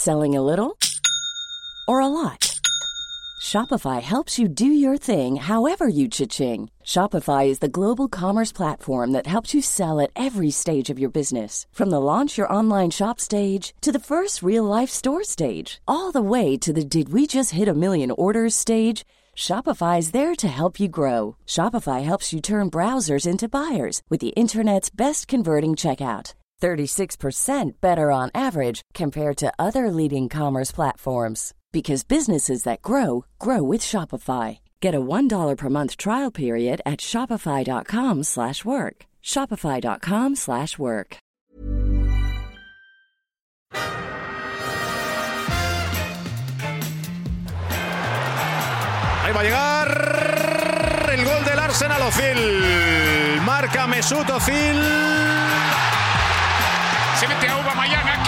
Selling a little or a lot? Shopify helps you do your thing however you cha-ching. Shopify is the global commerce platform that helps you sell at every stage of your business. From the launch your online shop stage to the first real-life store stage, all the way to the did we just hit a million orders stage. Shopify is there to help you grow. Shopify helps you turn browsers into buyers with the internet's best converting checkout. 36% better on average compared to other leading commerce platforms. Because businesses that grow, grow with Shopify. Get a $1 per month trial period at shopify.com/work. Shopify.com/work. Ahí va a llegar el gol del Arsenal. Ozil. Marca Mesut Ozil. Se mete a Aubameyang aquí.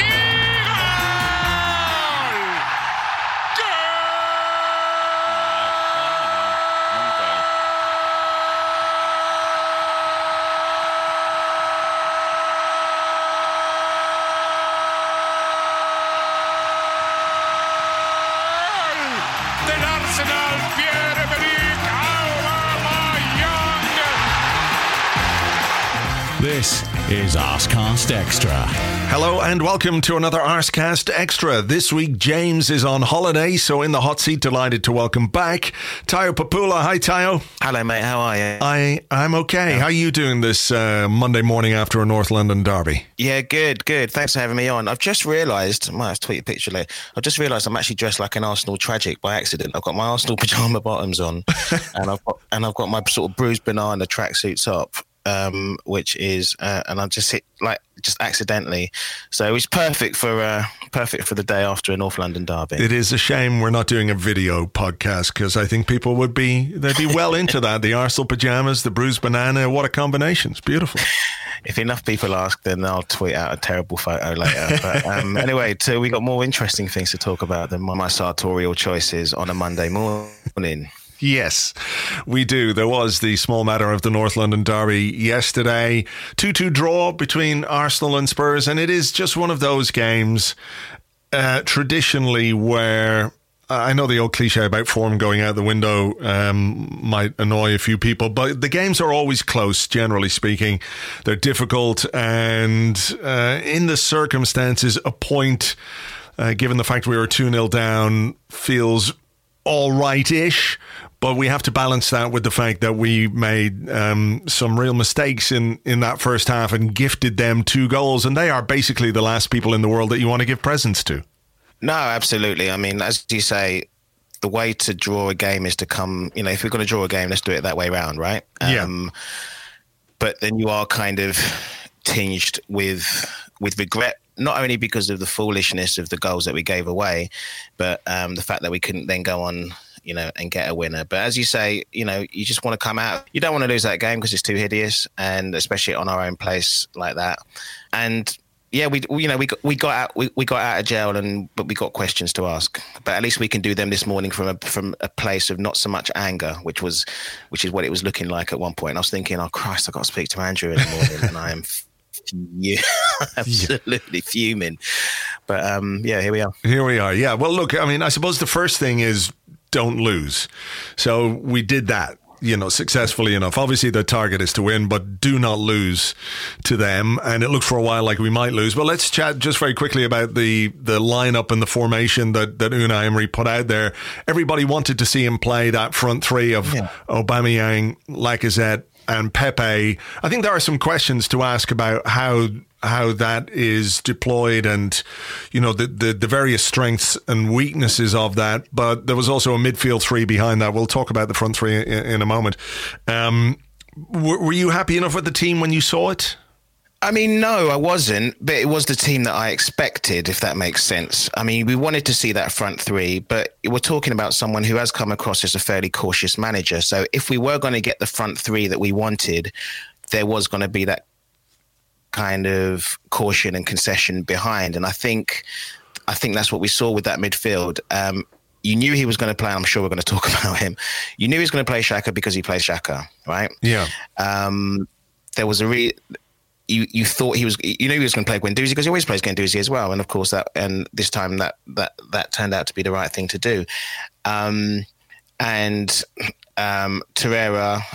Del Arsenal, Pierre-Emerick Aubameyang. This is Arsecast Extra. Hello and welcome to another Arsecast Extra. This week James is on holiday, so in the hot seat, delighted to welcome back Tayo Papula. Hi Tayo. Hello mate, how are you? I'm okay. How are you doing this Monday morning after a North London derby? Yeah, good. Thanks for having me on. I've just realised, I might have to tweet a picture later, I've just realised I'm actually dressed like an Arsenal tragic by accident. I've got my Arsenal pyjama bottoms on and I've got my sort of bruised banana tracksuit top. Which is, and I just hit just accidentally. So it's perfect for the day after a North London derby. It is a shame we're not doing a video podcast because I think people they'd be well into that. The Arsenal pajamas, the bruised banana, what a combination! It's beautiful. If enough people ask, then I'll tweet out a terrible photo later. But anyway, so we got more interesting things to talk about than my sartorial choices on a Monday morning. Yes, we do. There was the small matter of the North London derby yesterday. 2-2 draw between Arsenal and Spurs, and it is just one of those games traditionally where I know the old cliche about form going out the window might annoy a few people, but the games are always close, generally speaking. They're difficult, and in the circumstances, a point, given the fact we were 2-0 down, feels all right-ish. But we have to balance that with the fact that we made some real mistakes in that first half and gifted them 2 goals. And they are basically the last people in the world that you want to give presents to. No, absolutely. I mean, as you say, the way to draw a game is to come, if we're going to draw a game, let's do it that way round, right? Yeah. But then you are kind of tinged with regret, not only because of the foolishness of the goals that we gave away, but the fact that we couldn't then go on, and get a winner. But as you say, you just want to come out. You don't want to lose that game because it's too hideous, and especially on our own place like that. And yeah, we got out of jail, but we got questions to ask. But at least we can do them this morning from a place of not so much anger, which is what it was looking like at one point. And I was thinking, oh Christ, I got to speak to Andrew in the morning, and I am absolutely fuming. But here we are. Yeah. Well, look, I mean, I suppose the first thing is don't lose. So we did that, successfully enough. Obviously the target is to win, but do not lose to them. And it looked for a while like we might lose. But let's chat just very quickly about the lineup and the formation that Unai Emery put out there. Everybody wanted to see him play that front three of Aubameyang, Lacazette and Pepe. I think there are some questions to ask about how that is deployed and, the various strengths and weaknesses of that. But there was also a midfield three behind that. We'll talk about the front three in a moment. Were you happy enough with the team when you saw it? I mean, no, I wasn't, but it was the team that I expected, if that makes sense. I mean, we wanted to see that front three, but we're talking about someone who has come across as a fairly cautious manager. So if we were going to get the front three that we wanted, there was going to be that kind of caution and concession behind. And I think that's what we saw with that midfield. You knew he was going to play, I'm sure we're going to talk about him. You knew he was going to play Xhaka because he plays Xhaka, right? Yeah. There was you thought he was he was going to play Guendouzi because he always plays Guendouzi as well, and of course this time that turned out to be the right thing to do. Torreira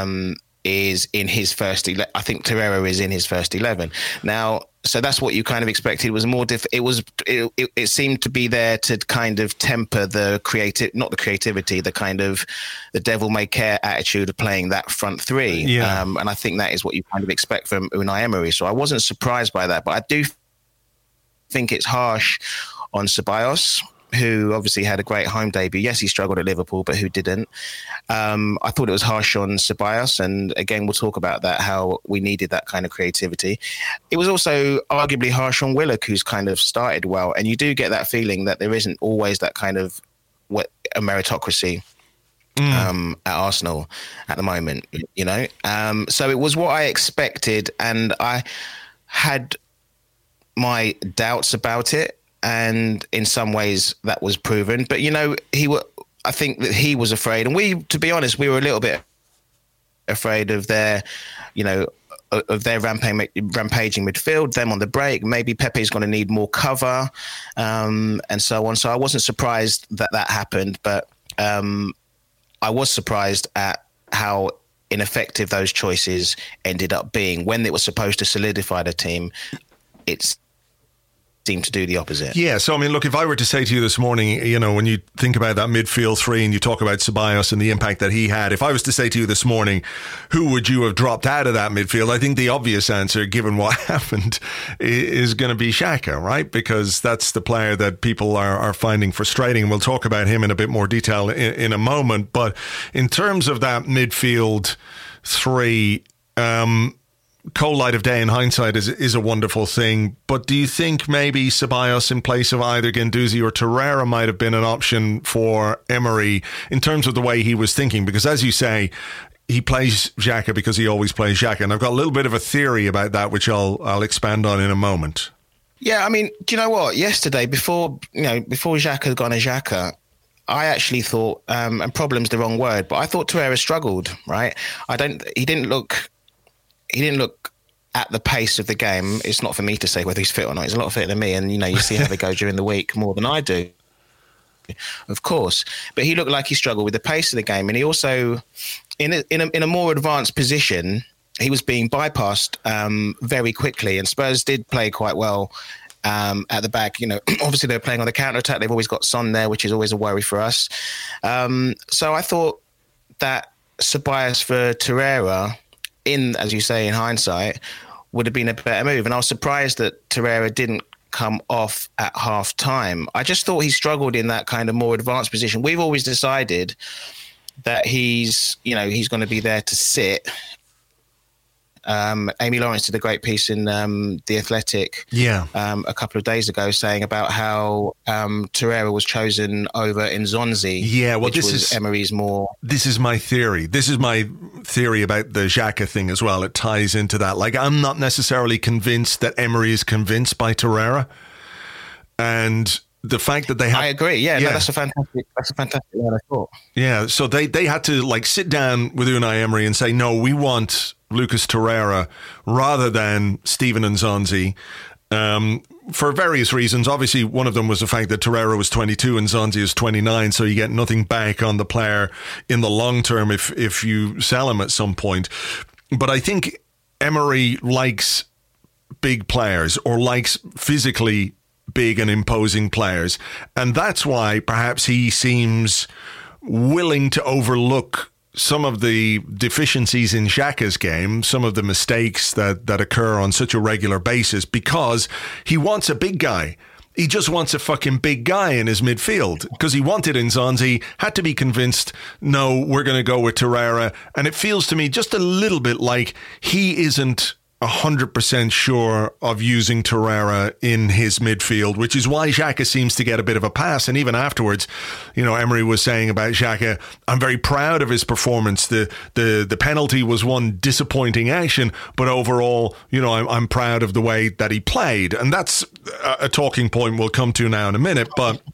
is in his first. I think Torreira is in his first 11 now. So that's what you kind of expected. It was more it seemed to be there to kind of temper the creativity, the kind of the devil may care attitude of playing that front three. Yeah. And I think that is what you kind of expect from Unai Emery. So I wasn't surprised by that, but I do think it's harsh on Ceballos, who obviously had a great home debut. Yes, he struggled at Liverpool, but who didn't? I thought it was harsh on Ceballos, and again, we'll talk about that, how we needed that kind of creativity. It was also arguably harsh on Willock, who's kind of started well, and you do get that feeling that there isn't always that kind of a meritocracy at Arsenal at the moment, you know? So it was what I expected, and I had my doubts about it. And in some ways that was proven, but you know, I think that he was afraid, and to be honest, we were a little bit afraid of their, you know, of their rampaging midfield, them on the break. Maybe Pepe's going to need more cover, and so on. So I wasn't surprised that happened, but I was surprised at how ineffective those choices ended up being when it was supposed to solidify the team. It's seem to do the opposite. Yeah, so I mean, look, if I were to say to you this morning, you know, when you think about that midfield three and you talk about Ceballos and the impact that he had, if I was to say to you this morning, who would you have dropped out of that midfield? I think the obvious answer, given what happened, is going to be Xhaka, right? Because that's the player that people are finding frustrating. And we'll talk about him in a bit more detail in a moment. But in terms of that midfield three, cold light of day in hindsight is a wonderful thing, but do you think maybe Ceballos in place of either Guendouzi or Torreira might have been an option for Emery in terms of the way he was thinking? Because as you say, he plays Xhaka because he always plays Xhaka, and I've got a little bit of a theory about that which I'll expand on in a moment. Yeah, I mean, do you know what? Yesterday, before Xhaka had gone to Xhaka, I actually thought, and problem's the wrong word, but I thought Torreira struggled, right? He didn't look at the pace of the game. It's not for me to say whether he's fit or not. He's a lot fitter than me. And, you know, you see how they go during the week more than I do, of course. But he looked like he struggled with the pace of the game. And he also, in a more advanced position, he was being bypassed very quickly. And Spurs did play quite well at the back. You know, obviously they're playing on the counter-attack. They've always got Son there, which is always a worry for us. So I thought that Ceballos for Torreira, as you say, in hindsight, would have been a better move. And I was surprised that Torreira didn't come off at half time. I just thought he struggled in that kind of more advanced position. We've always decided that he's going to be there to sit. Amy Lawrence did a great piece in The Athletic a couple of days ago saying about how Torreira was chosen over Nzonzi. Yeah, well, this is Emery's more. This is my theory. This is my theory about the Xhaka thing as well. It ties into that. Like, I'm not necessarily convinced that Emery is convinced by Torreira, and the fact that they have, I agree. Yeah, no, that's a fantastic one, I thought. Yeah, so they had to like sit down with Unai Emery and say, no, we want Lucas Torreira rather than Steven Nzonzi, for various reasons. Obviously, one of them was the fact that Torreira was 22 and Nzonzi is 29, so you get nothing back on the player in the long term if you sell him at some point. But I think Emery likes big players, or likes physically big and imposing players, and that's why perhaps he seems willing to overlook some of the deficiencies in Xhaka's game, some of the mistakes that occur on such a regular basis, because he wants a big guy. He just wants a fucking big guy in his midfield, because he wanted Nzonzi, had to be convinced, no, we're going to go with Torreira. And it feels to me just a little bit like he isn't 100% sure of using Torreira in his midfield, which is why Xhaka seems to get a bit of a pass. And even afterwards, you know, Emery was saying about Xhaka, I'm very proud of his performance. The penalty was one disappointing action, but overall, you know, I'm proud of the way that he played. And that's a talking point we'll come to now in a minute. But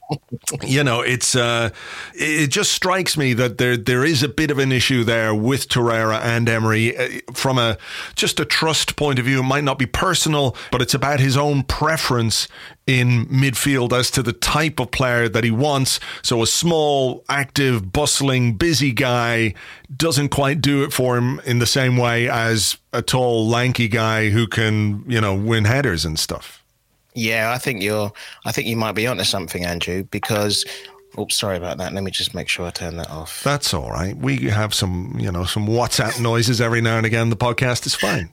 You know, it just strikes me that there is a bit of an issue there with Torreira and Emery from just a trust point of view. It might not be personal, but it's about his own preference in midfield as to the type of player that he wants. So a small, active, bustling, busy guy doesn't quite do it for him in the same way as a tall, lanky guy who can, win headers and stuff. Yeah, I think you might be onto something, Andrew, because sorry about that. Let me just make sure I turn that off. That's all right. We have some WhatsApp noises every now and again. The podcast is fine.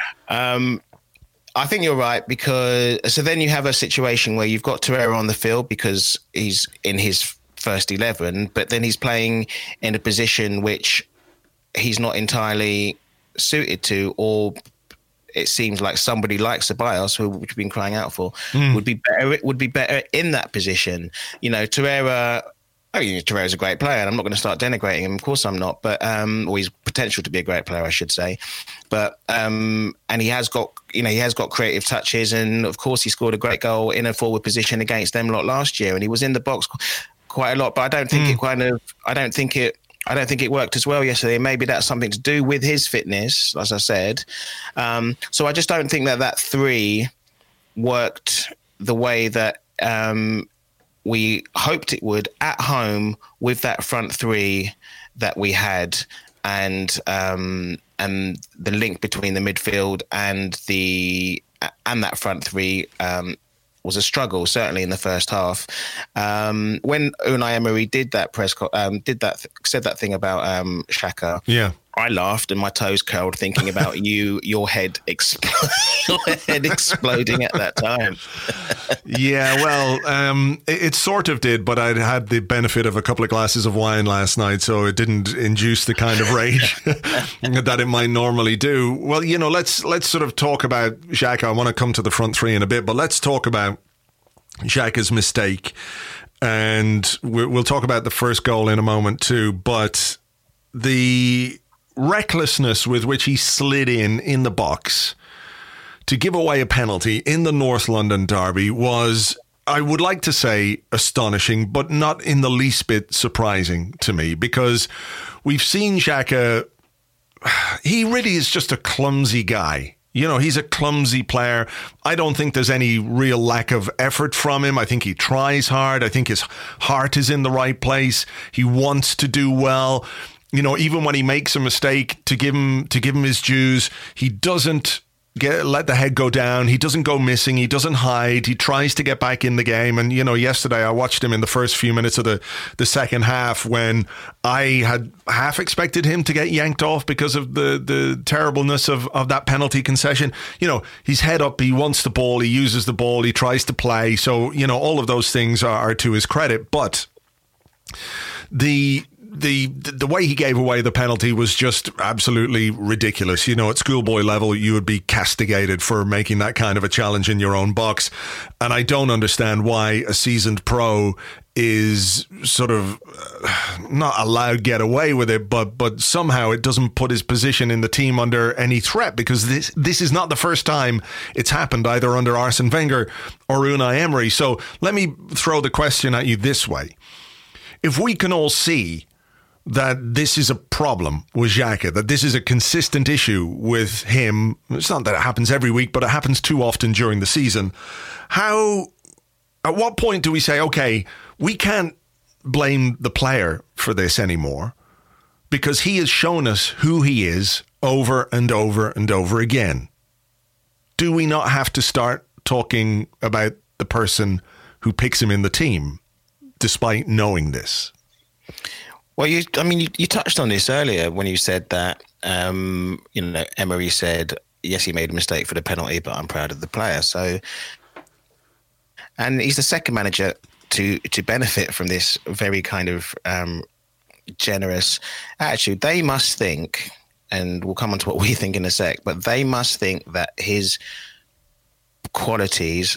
I think you're right, because so then you have a situation where you've got Torreira on the field because he's in his first 11, but then he's playing in a position which he's not entirely suited to, or it seems like somebody like Ceballos, who we've been crying out for, would be better in that position. Torreira. Torreira's a great player, and I'm not going to start denigrating him. Of course, I'm not. But or he's potential to be a great player, I should say. But and he has got creative touches, and of course, he scored a great goal in a forward position against them lot last year, and he was in the box quite a lot. But I don't think I don't think it worked as well yesterday. Maybe that's something to do with his fitness, as I said. So I just don't think that 3 worked the way that we hoped it would at home with that front 3 that we had, and the link between the midfield and that front 3 was a struggle, certainly in the first half. When Unai Emery did that said that thing about Xhaka, yeah, I laughed and my toes curled thinking about your head exploding at that time. Yeah, well, it sort of did, but I'd had the benefit of a couple of glasses of wine last night, so it didn't induce the kind of rage that it might normally do. Well, let's sort of talk about Xhaka. I want to come to the front 3 in a bit, but let's talk about Xhaka's mistake, and we'll talk about the first goal in a moment too, but the recklessness with which he slid in the box to give away a penalty in the North London derby was, I would like to say, astonishing, but not in the least bit surprising to me, because we've seen Xhaka, he really is just a clumsy guy. He's a clumsy player. I don't think there's any real lack of effort from him. I think he tries hard. I think his heart is in the right place. He wants to do well. Even when he makes a mistake, to give him his dues, he doesn't let the head go down. He doesn't go missing. He doesn't hide. He tries to get back in the game. And, yesterday I watched him in the first few minutes of the second half when I had half expected him to get yanked off because of the terribleness of that penalty concession. He's head up. He wants the ball. He uses the ball. He tries to play. So, all of those things are to his credit. But the way he gave away the penalty was just absolutely ridiculous. At schoolboy level, you would be castigated for making that kind of a challenge in your own box. And I don't understand why a seasoned pro is sort of not allowed to get away with it, but somehow it doesn't put his position in the team under any threat, because this is not the first time it's happened, either under Arsene Wenger or Unai Emery. So let me throw the question at you this way. If we can all see that this is a problem with Xhaka, that this is a consistent issue with him, it's not that it happens every week, but it happens too often during the season, at what point do we say, okay, we can't blame the player for this anymore, because he has shown us who he is over and over and over again? Do we not have to start talking about the person who picks him in the team, despite knowing this? Well, you touched on this earlier when you said that, Emery said, yes, he made a mistake for the penalty, but I'm proud of the player. So, and he's the second manager to benefit from this very kind of generous attitude. They must think, and we'll come on to what we think in a sec, but they must think that his qualities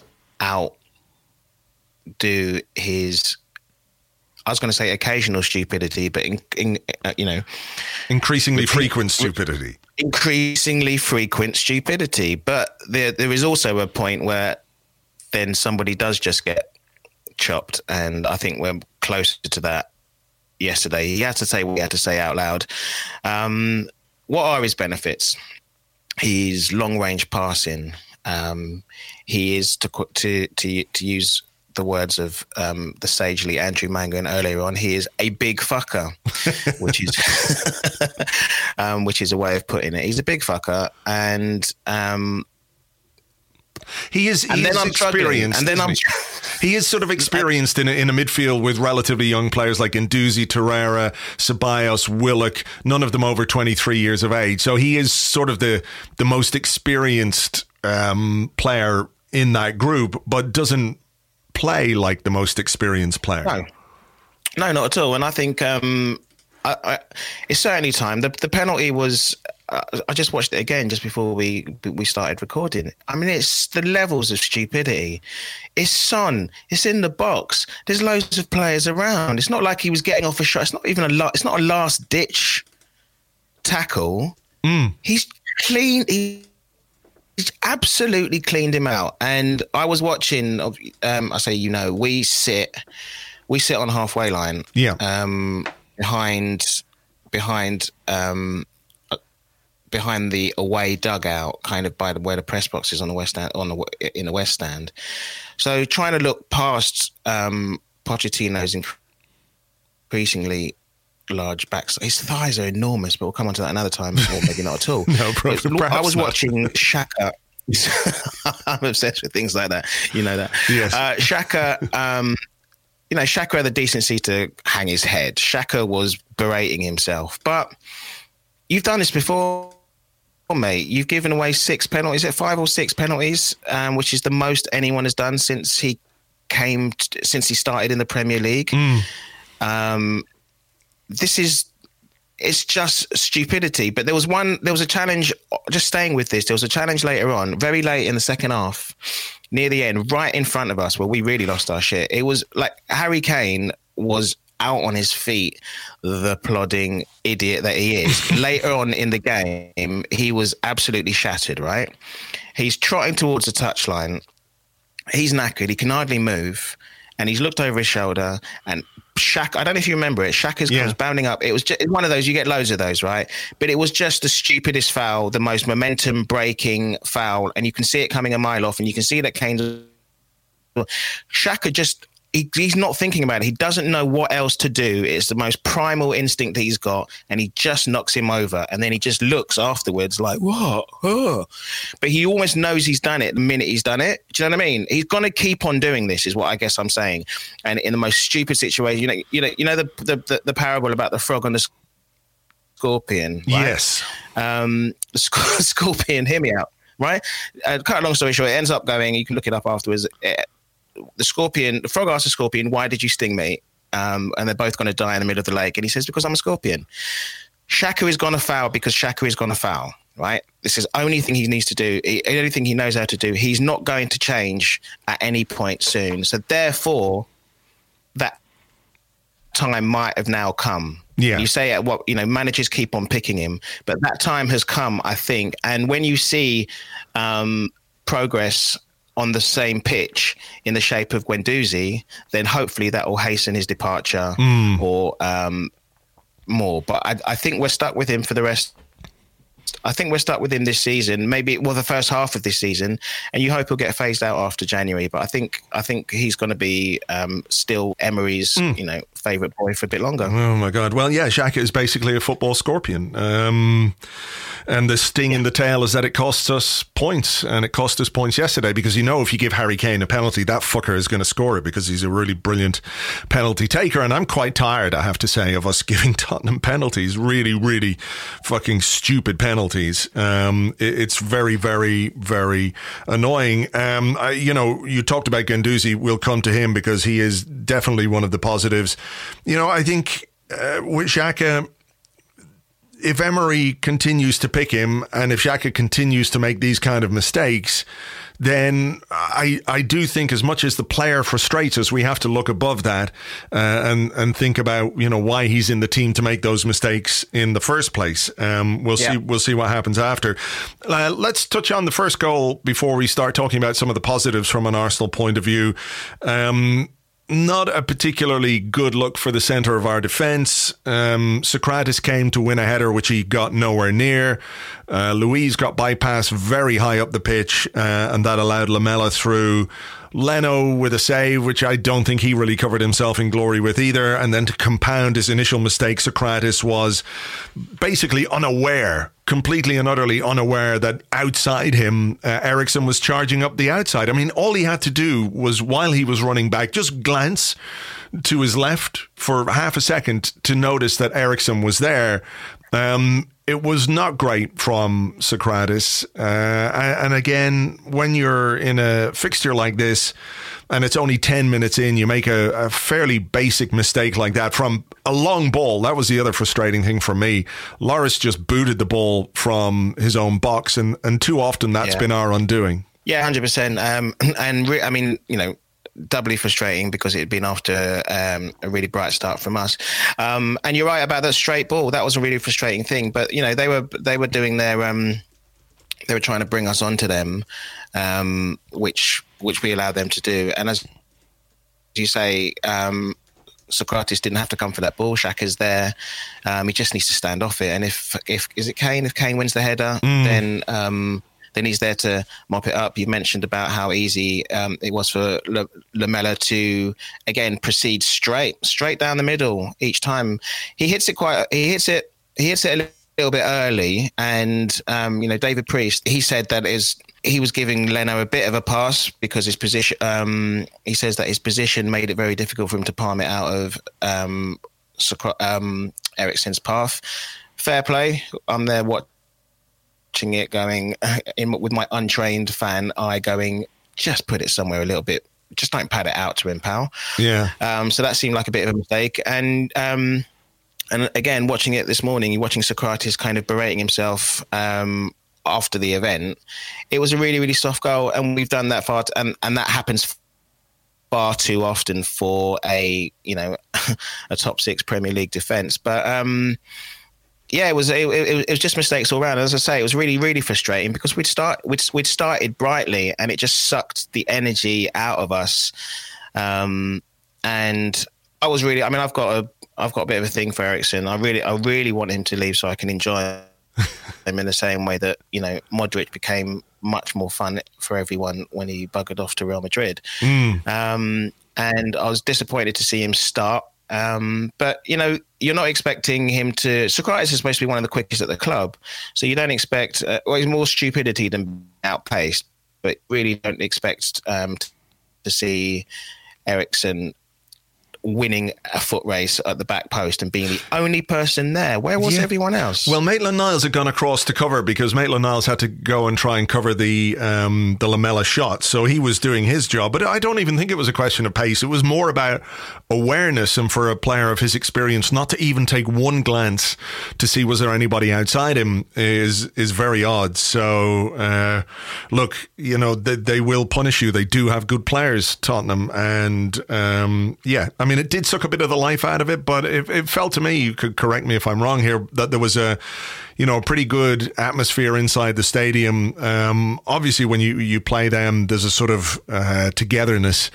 outdo his, I was going to say occasional stupidity, but increasingly frequent stupidity. Increasingly frequent stupidity. But there is also a point where then somebody does just get chopped, and I think we're closer to that yesterday. He had to say what he had to say out loud. What are his benefits? He's long-range passing. He is, to use the words of the sagely Andrew Mangan earlier on, he is a big fucker, which is a way of putting it. He's a big fucker, and he is experienced. And then he is sort of experienced in a midfield with relatively young players like Guendouzi, Torreira, Ceballos, Willock, none of them over 23 years of age. So he is sort of the most experienced player in that group, but doesn't play like the most experienced player. No, not at all. And I think it's certainly time. The penalty was. I just watched it again just before we started recording. I mean, it's the levels of stupidity. It's Son. It's in the box. There's loads of players around. It's not like he was getting off a shot. It's not even it's not a last ditch tackle. He's clean. He's absolutely cleaned him out. And I was watching. I say, we sit on halfway line. Yeah. Behind the away dugout, kind of by where the press box is on the west end, in the west stand. So trying to look past Pochettino's increasingly large backs. His thighs are enormous, but we'll come on to that another time, or maybe not at all. No problem. I was watching Xhaka. I'm obsessed with things like that. You know that. Yes. Xhaka. Xhaka had the decency to hang his head. Xhaka was berating himself, but you've done this before, mate. You've given away 6 penalties. Is it 5 or 6 penalties, which is the most anyone has done since he started in the Premier League. It's just stupidity. But there was a challenge, just staying with this, there was a challenge later on, very late in the second half, near the end, right in front of us, where we really lost our shit. It was like Harry Kane was out on his feet, the plodding idiot that he is. Later on in the game, he was absolutely shattered, right? He's trotting towards the touchline. He's knackered. He can hardly move. And he's looked over his shoulder, and Xhaka, I don't know if you remember it, Xhaka comes bounding up. It was just one of those, you get loads of those, right? But it was just the stupidest foul, the most momentum-breaking foul, and you can see it coming a mile off, and you can see that Kane's... Xhaka just... He's not thinking about it. He doesn't know what else to do. It's the most primal instinct that he's got, and he just knocks him over. And then he just looks afterwards like, what? Oh. But he almost knows he's done it the minute he's done it. Do you know what I mean? He's going to keep on doing this, is what I guess I'm saying. And in the most stupid situation, you know the parable about the frog and the scorpion. Right? Yes. The scorpion, hear me out, right? Cut a long story short, it ends up going. You can look it up afterwards. The frog asks the scorpion, why did you sting me? And they're both going to die in the middle of the lake. And he says, because I'm a scorpion. Xhaka is going to foul because Xhaka is going to foul, right? This is the only thing he needs to do, the only thing he knows how to do. He's not going to change at any point soon. So therefore, that time might have now come. Yeah. You say managers keep on picking him, but that time has come, I think. And when you see progress on the same pitch in the shape of Guendouzi, then hopefully that will hasten his departure or more. But I think we're stuck with him for the rest. I think we're stuck with him this season, maybe the first half of this season, and you hope he'll get phased out after January. But I think he's going to be still Emery's favourite boy for a bit longer. Oh my God! Well, yeah, Xhaka is basically a football scorpion, and the sting in the tail is that it costs us points, and it cost us points yesterday because if you give Harry Kane a penalty, that fucker is going to score it because he's a really brilliant penalty taker. And I'm quite tired, I have to say, of us giving Tottenham penalties, really, really fucking stupid penalties. It's very, very, very annoying. You talked about Guendouzi. We'll come to him because he is definitely one of the positives. I think with Xhaka, if Emery continues to pick him and if Xhaka continues to make these kind of mistakes, then I do think as much as the player frustrates us, we have to look above that and think about why he's in the team to make those mistakes in the first place. We'll see what happens after. Let's touch on the first goal before we start talking about some of the positives from an Arsenal point of view. not a particularly good look for the centre of our defence. Socrates came to win a header, which he got nowhere near. Luiz got bypassed very high up the pitch, and that allowed Lamela through. Leno with a save, which I don't think he really covered himself in glory with either. And then to compound his initial mistake, Socrates was basically unaware, completely and utterly unaware that outside him, Eriksen was charging up the outside. I mean, all he had to do was, while he was running back, just glance to his left for half a second to notice that Eriksen was there. It was not great from Socrates. And again, when you're in a fixture like this and it's only 10 minutes in, you make a fairly basic mistake like that from a long ball. That was the other frustrating thing for me. Lloris just booted the ball from his own box, and too often that's been our undoing. Yeah, 100%. I mean, you know, doubly frustrating because it had been after a really bright start from us. And you're right about that straight ball. That was a really frustrating thing. But, you know, they were doing their they were trying to bring us onto them, which we allowed them to do. And as you say, Socrates didn't have to come for that ball. Xhaka's there. He just needs to stand off it. And if is it Kane? If Kane wins the header, then he's there to mop it up. You mentioned about how easy it was for Lamela to, again, proceed straight down the middle each time. He hits it a little bit early, and you know, David Priest, he said that he was giving Leno a bit of a pass because his position. He says that his position made it very difficult for him to palm it out of Eriksen's path. Fair play. I'm there watching it, going with my untrained fan eye, going, just put it somewhere a little bit, just don't pad it out to him, pal. Yeah. So that seemed like a bit of a mistake, and again, watching it this morning, you're watching Socrates kind of berating himself after the event. It was a really, really soft goal, and we've done that far, and that happens far too often for a top six Premier League defence. But yeah, it was just mistakes all around. As I say, it was really, really frustrating because we'd started brightly, and it just sucked the energy out of us. And I was really, I mean, I've got a bit of a thing for Eriksen. I really want him to leave so I can enjoy him in the same way that, you know, Modric became much more fun for everyone when he buggered off to Real Madrid. And I was disappointed to see him start. But, you know, you're not expecting him to... Socrates is supposed to be one of the quickest at the club, so you don't expect... it's more stupidity than outpaced, but really don't expect to see Eriksen winning a foot race at the back post and being the only person there. Where was everyone else? Well, Maitland-Niles had gone across to cover because Maitland-Niles had to go and try and cover the Lamela shot, so he was doing his job. But I don't even think it was a question of pace. It was more about awareness, and for a player of his experience not to even take one glance to see was there anybody outside him is very odd. So look, you know, they will punish you. They do have good players, Tottenham, and yeah, I mean, it did suck a bit of the life out of it, but it felt to me, you could correct me if I'm wrong here, that there was a pretty good atmosphere inside the stadium. Obviously, when you play them, there's a sort of togetherness,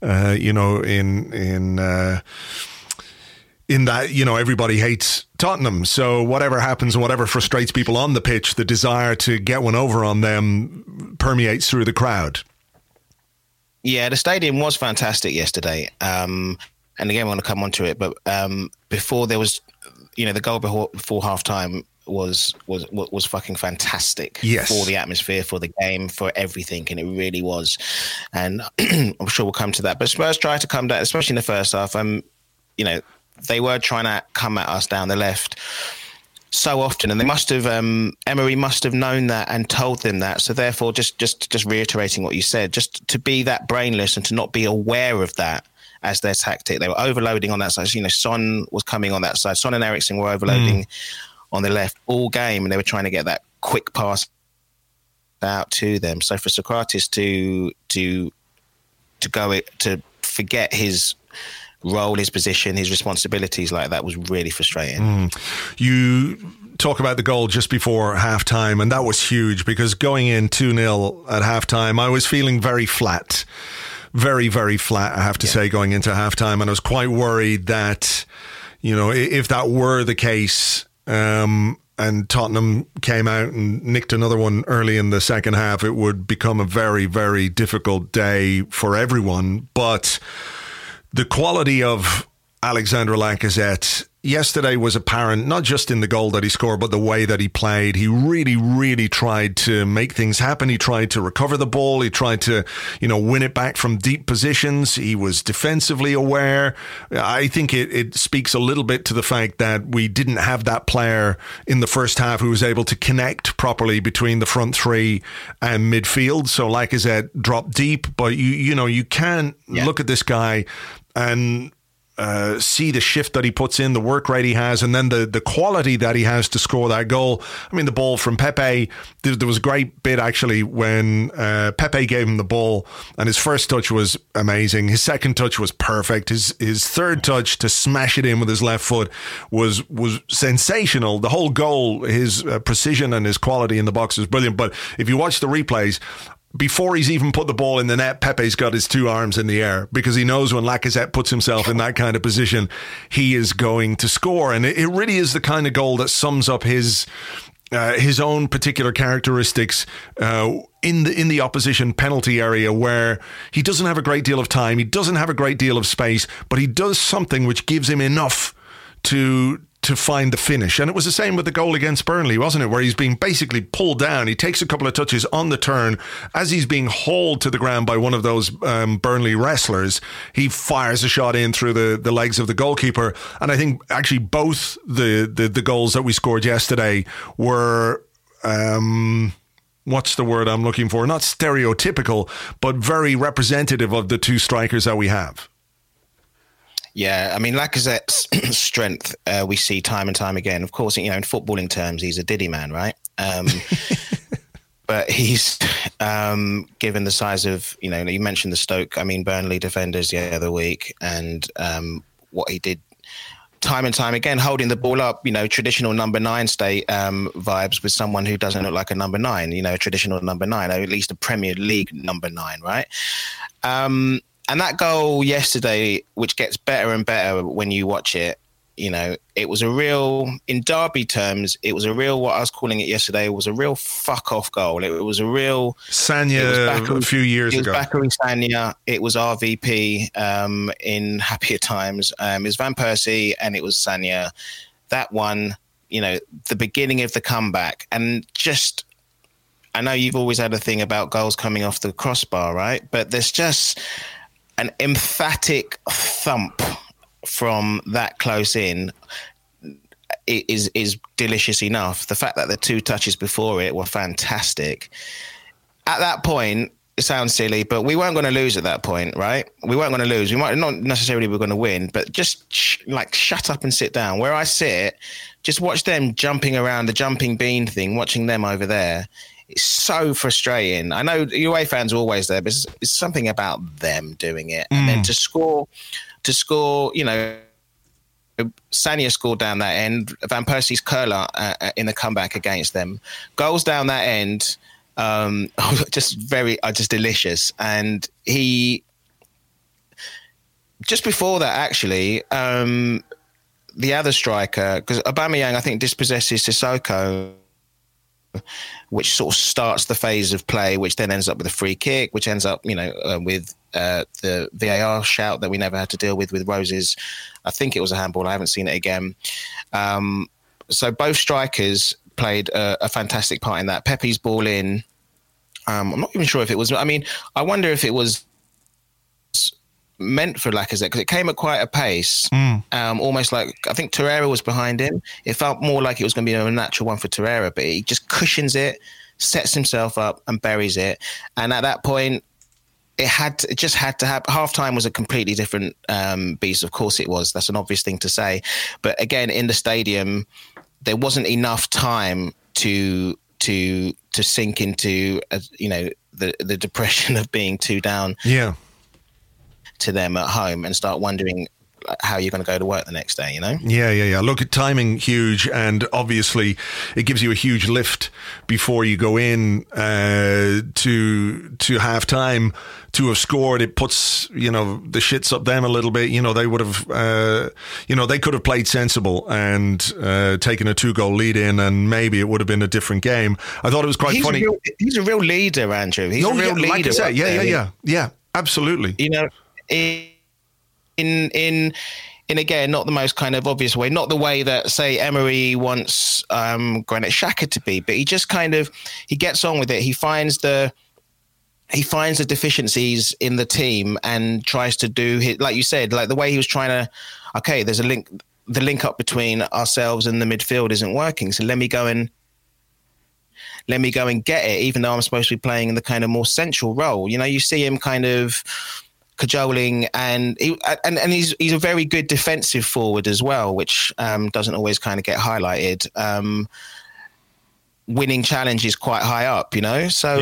in that, you know, everybody hates Tottenham. So whatever happens and whatever frustrates people on the pitch, the desire to get one over on them permeates through the crowd. Yeah, the stadium was fantastic yesterday. And again, I want to come on to it, but before there was, you know, the goal before half-time was fucking fantastic. Yes. For the atmosphere, for the game, for everything, and it really was. And I'm sure we'll come to that. But Spurs tried to come down, especially in the first half. You know, they were trying to come at us down the left so often, and they must have Emery must have known that and told them that. So therefore, just reiterating what you said, just to be that brainless and to not be aware of that as their tactic. They were overloading on that side. You know, Son was coming on that side. Son and Eriksen were overloading on the left all game, and they were trying to get that quick pass out to them. So for Socrates to forget his role, his position, his responsibilities like that was really frustrating. You talk about the goal just before halftime, and that was huge because going in 2-0 at halftime, I was feeling very flat. very, very flat, I have to say, going into halftime. And I was quite worried that, you know, if that were the case, and Tottenham came out and nicked another one early in the second half, it would become a very, very difficult day for everyone. But the quality of Alexandre Lacazette yesterday was apparent, not just in the goal that he scored, but the way that he played. He really, really tried to make things happen. He tried to recover the ball. He tried to, you know, win it back from deep positions. He was defensively aware. I think it speaks a little bit to the fact that we didn't have that player in the first half who was able to connect properly between the front three and midfield. So Lacazette dropped deep, but you can't look at this guy and see the shift that he puts in, the work rate he has, and then the quality that he has to score that goal. I mean, the ball from Pepe, there was a great bit actually when Pepe gave him the ball, and his first touch was amazing. His second touch was perfect. His third touch to smash it in with his left foot was sensational. The whole goal, his precision and his quality in the box was brilliant. But if you watch the replays, before he's even put the ball in the net, Pepe's got his two arms in the air because he knows when Lacazette puts himself in that kind of position, he is going to score. And it really is the kind of goal that sums up his own particular characteristics in the opposition penalty area, where he doesn't have a great deal of time, he doesn't have a great deal of space, but he does something which gives him enough to find the finish. And it was the same with the goal against Burnley, wasn't it? Where he's being basically pulled down. He takes a couple of touches on the turn. As he's being hauled to the ground by one of those Burnley wrestlers, he fires a shot in through the legs of the goalkeeper. And I think actually both the goals that we scored yesterday were... what's the word I'm looking for? Not stereotypical, but very representative of the two strikers that we have. Yeah, I mean, Lacazette's strength we see time and time again. Of course, you know, in footballing terms, he's a diddy man, right? But he's given the size of, you know, you mentioned the Stoke, Burnley defenders the other week, and what he did time and time again, holding the ball up, you know, traditional number 9 vibes with someone who doesn't look like a number 9, you know, a traditional number 9, or at least a Premier League number 9, right? And that goal yesterday, which gets better and better when you watch it, you know, it was a real, in derby terms, it was a real, what I was calling it yesterday, was a real fuck-off goal. It was a real... Sagna a few years ago. It was Bakary Sagna. It was RVP in happier times. It was Van Persie and it was Sagna. That one, you know, the beginning of the comeback. And just... I know you've always had a thing about goals coming off the crossbar, right? But there's just... an emphatic thump from that close in is delicious enough. The fact that the two touches before it were fantastic. At that point, it sounds silly, but we weren't going to lose at that point, right? We weren't going to lose. We might not necessarily we're going to win, but just shut up and sit down. Where I sit, just watch them jumping around the jumping bean thing, watching them over there. It's so frustrating. I know UA fans are always there, but it's something about them doing it. And then to score, you know, Sagna scored down that end. Van Persie's curler in the comeback against them. Goals down that end, just delicious. And he, just before that, actually, the other striker, because Aubameyang, I think, dispossesses Sissoko, which sort of starts the phase of play, which then ends up with a free kick, which ends up, you know, with the VAR shout that we never had to deal with Rose's. I think it was a handball. I haven't seen it again. So both strikers played a fantastic part in that. Pepe's ball in. I'm not even sure if it was. I mean, I wonder if it was meant for Lacazette, because it came at quite a pace, almost like, I think Torreira was behind him. It felt more like it was going to be a natural one for Torreira, but he just cushions it, sets himself up and buries it. And at that point, it just had to happen. Half-time was a completely different beast. Of course it was. That's an obvious thing to say. But again, in the stadium, there wasn't enough time to sink into, you know, the depression of being 2 down. Yeah. To them at home and start wondering how you're going to go to work the next day, you know? Yeah. Look, at timing huge, and obviously it gives you a huge lift before you go in to half time. To have scored, it puts, the shits up them a little bit. They would have, they could have played sensible and taken a 2-goal lead in, and maybe it would have been a different game. I thought it was quite funny. He's a real leader, Andrew. He's a real leader. Like I said, yeah, absolutely. In again, not the most kind of obvious way, not the way that, say, Emery wants Granit Xhaka to be, but he just he gets on with it. He finds the deficiencies in the team and tries to do his, like you said, like the way he was trying to, okay, there's the link up between ourselves and the midfield isn't working. So let me go and get it, even though I'm supposed to be playing in the kind of more central role. You see him kind of cajoling, and he's a very good defensive forward as well, which doesn't always kind of get highlighted. Winning challenges quite high up, So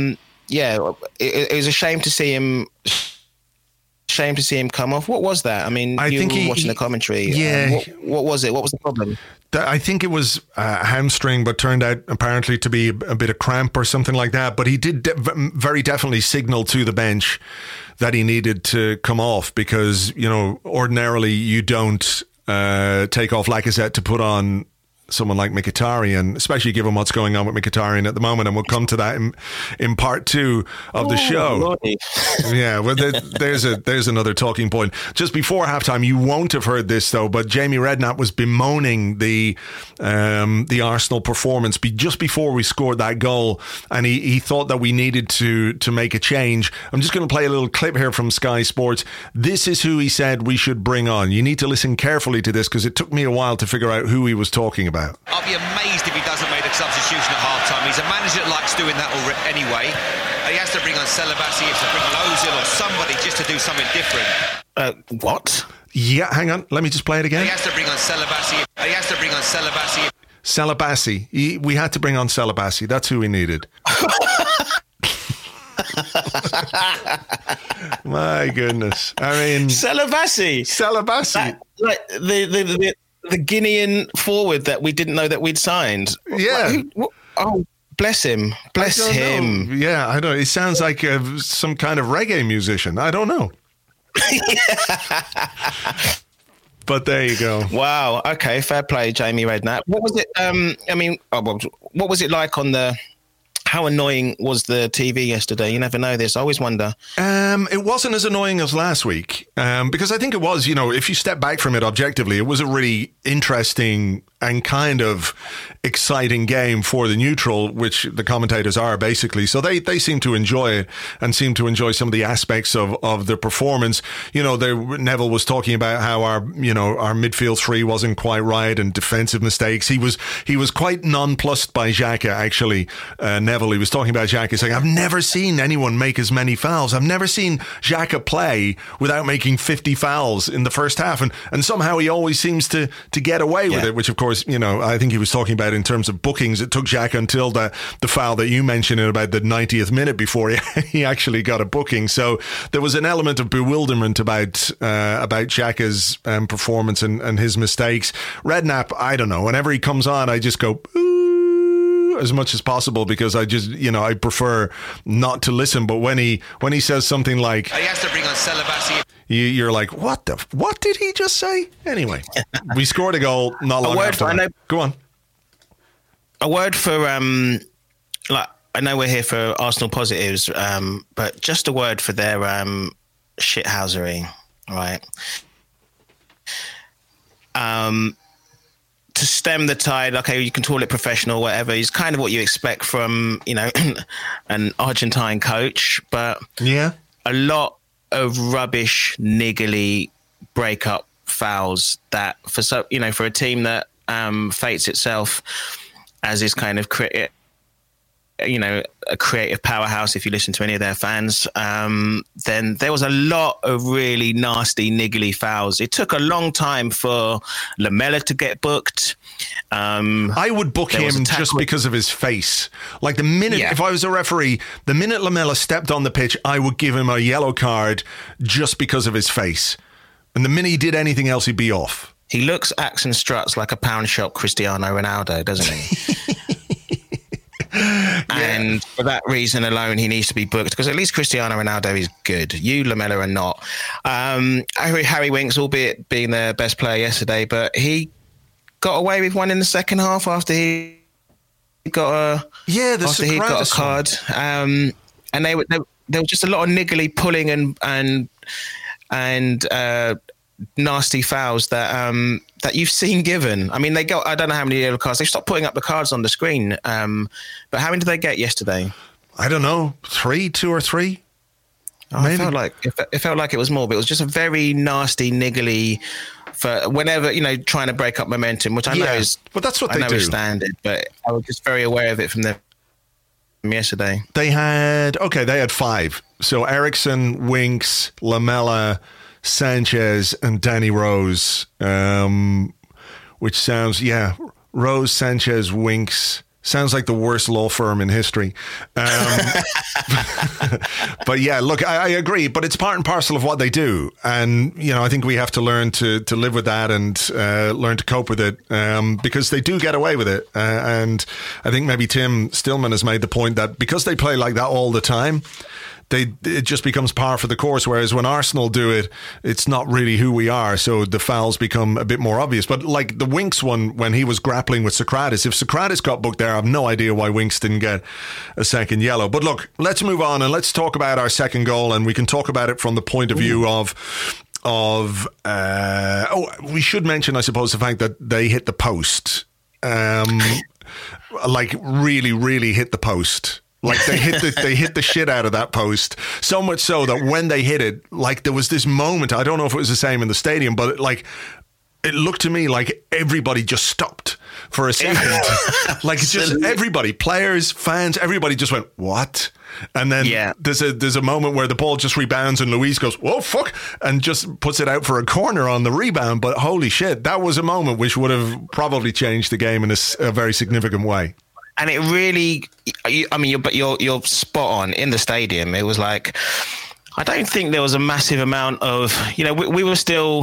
it was a shame to see him. Shame to see him come off. What was that? I mean, I think were watching the commentary. Yeah. What was it? What was the problem? I think it was a hamstring, but turned out apparently to be a bit of cramp or something like that. But he did very definitely signal to the bench that he needed to come off, because, ordinarily you don't take off Lacazette to put on someone like Mkhitaryan, especially given what's going on with Mkhitaryan at the moment, and we'll come to that in part 2 of the show. Lordy. Yeah, well, there's another talking point. Just before halftime, you won't have heard this though, but Jamie Redknapp was bemoaning the Arsenal performance just before we scored that goal, and he thought that we needed to make a change. I'm just going to play a little clip here from Sky Sports. This is who he said we should bring on. You need to listen carefully to this, because it took me a while to figure out who he was talking about. I'll be amazed if he doesn't make a substitution at half-time. He's a manager that likes doing that anyway. He has to bring on Celebassi, he has to bring on Ozil or somebody just to do something different. What? Yeah, hang on. Let me just play it again. He has to bring on Celebassi. Celebassi. We had to bring on Celebassi. That's who we needed. My goodness. I mean... Celebassi. Like the Guinean forward that we didn't know that we'd signed. Yeah. Oh, bless him. Bless him. Know. Yeah, I don't know. It sounds like some kind of reggae musician. I don't know. But there you go. Wow. Okay. Fair play, Jamie Redknapp. What was it? What was it like on the... How annoying was the TV yesterday? You never know this. I always wonder. It wasn't as annoying as last week, because I think it was, if you step back from it objectively, it was a really interesting and kind of exciting game for the neutral, which the commentators are basically. So they seem to enjoy it and seem to enjoy some of the aspects of the performance. Neville was talking about how our midfield three wasn't quite right and defensive mistakes. He was quite nonplussed by Xhaka, actually. Neville, he was talking about Xhaka, saying, I've never seen anyone make as many fouls. I've never seen Xhaka play without making 50 fouls in the first half. And somehow he always seems to get away with it, which of course, I think he was talking about in terms of bookings. It took Xhaka until the foul that you mentioned in about the 90th minute before he actually got a booking. So there was an element of bewilderment about Xhaka's performance and his mistakes. Redknapp, I don't know. Whenever he comes on, I just go, ooh, as much as possible, because I just, I prefer not to listen. But when he says something like, he has to bring on Celebassi. You're like, what did he just say? Anyway, we scored a goal not long after that. Go on. A word for, I know we're here for Arsenal positives, but just a word for their shithousery, right? To stem the tide, okay, you can call it professional, whatever, is kind of what you expect from, an Argentine coach, but yeah, a lot of rubbish, niggly breakup fouls that for a team that fates itself as this kind of a creative powerhouse, if you listen to any of their fans, then there was a lot of really nasty, niggly fouls. It took a long time for Lamela to get booked. I would book him just because of his face. Like the minute, if I was a referee, the minute Lamela stepped on the pitch, I would give him a yellow card just because of his face. And the minute he did anything else, he'd be off. He looks, acts and struts like a pound shop Cristiano Ronaldo, doesn't he? And for that reason alone, he needs to be booked, because at least Cristiano Ronaldo is good. You, Lamela, are not. Harry Winks, albeit being the best player yesterday, but he got away with one in the second half after he got a card. And there was just a lot of niggly pulling and nasty fouls that you've seen given. I mean, I don't know how many yellow cards. They stopped putting up the cards on the screen. But how many did they get yesterday? I don't know. 2 or 3? It felt like it was more, but it was just a very nasty, niggly for whenever, trying to break up momentum, which I know is, but that's what they do. Is standard, but I was just very aware of it from yesterday. They had 5. So Eriksen, Winks, Lamela, Sanchez and Danny Rose, which sounds, Rose, Sanchez, Winks, sounds like the worst law firm in history. But yeah, look, I agree, but it's part and parcel of what they do. And, I think we have to learn to live with that and learn to cope with it, because they do get away with it. And I think maybe Tim Stillman has made the point that because they play like that all the time, it just becomes par for the course, whereas when Arsenal do it, it's not really who we are, so the fouls become a bit more obvious. But like the Winks one, when he was grappling with Socrates, if Socrates got booked there, I have no idea why Winks didn't get a second yellow. But look, let's move on and let's talk about our second goal, and we can talk about it from the point of view we should mention, I suppose, the fact that they hit the post, like really, really hit the post. Like they hit the shit out of that post, so much so that when they hit it, like there was this moment, I don't know if it was the same in the stadium, but it looked to me like everybody just stopped for a second. Like it's just everybody, players, fans, everybody just went, what? And then there's a moment where the ball just rebounds and Luis goes, whoa, fuck, and just puts it out for a corner on the rebound. But holy shit, that was a moment which would have probably changed the game in a very significant way. And it really, you're spot on. In the stadium, it was like, I don't think there was a massive amount of, we're still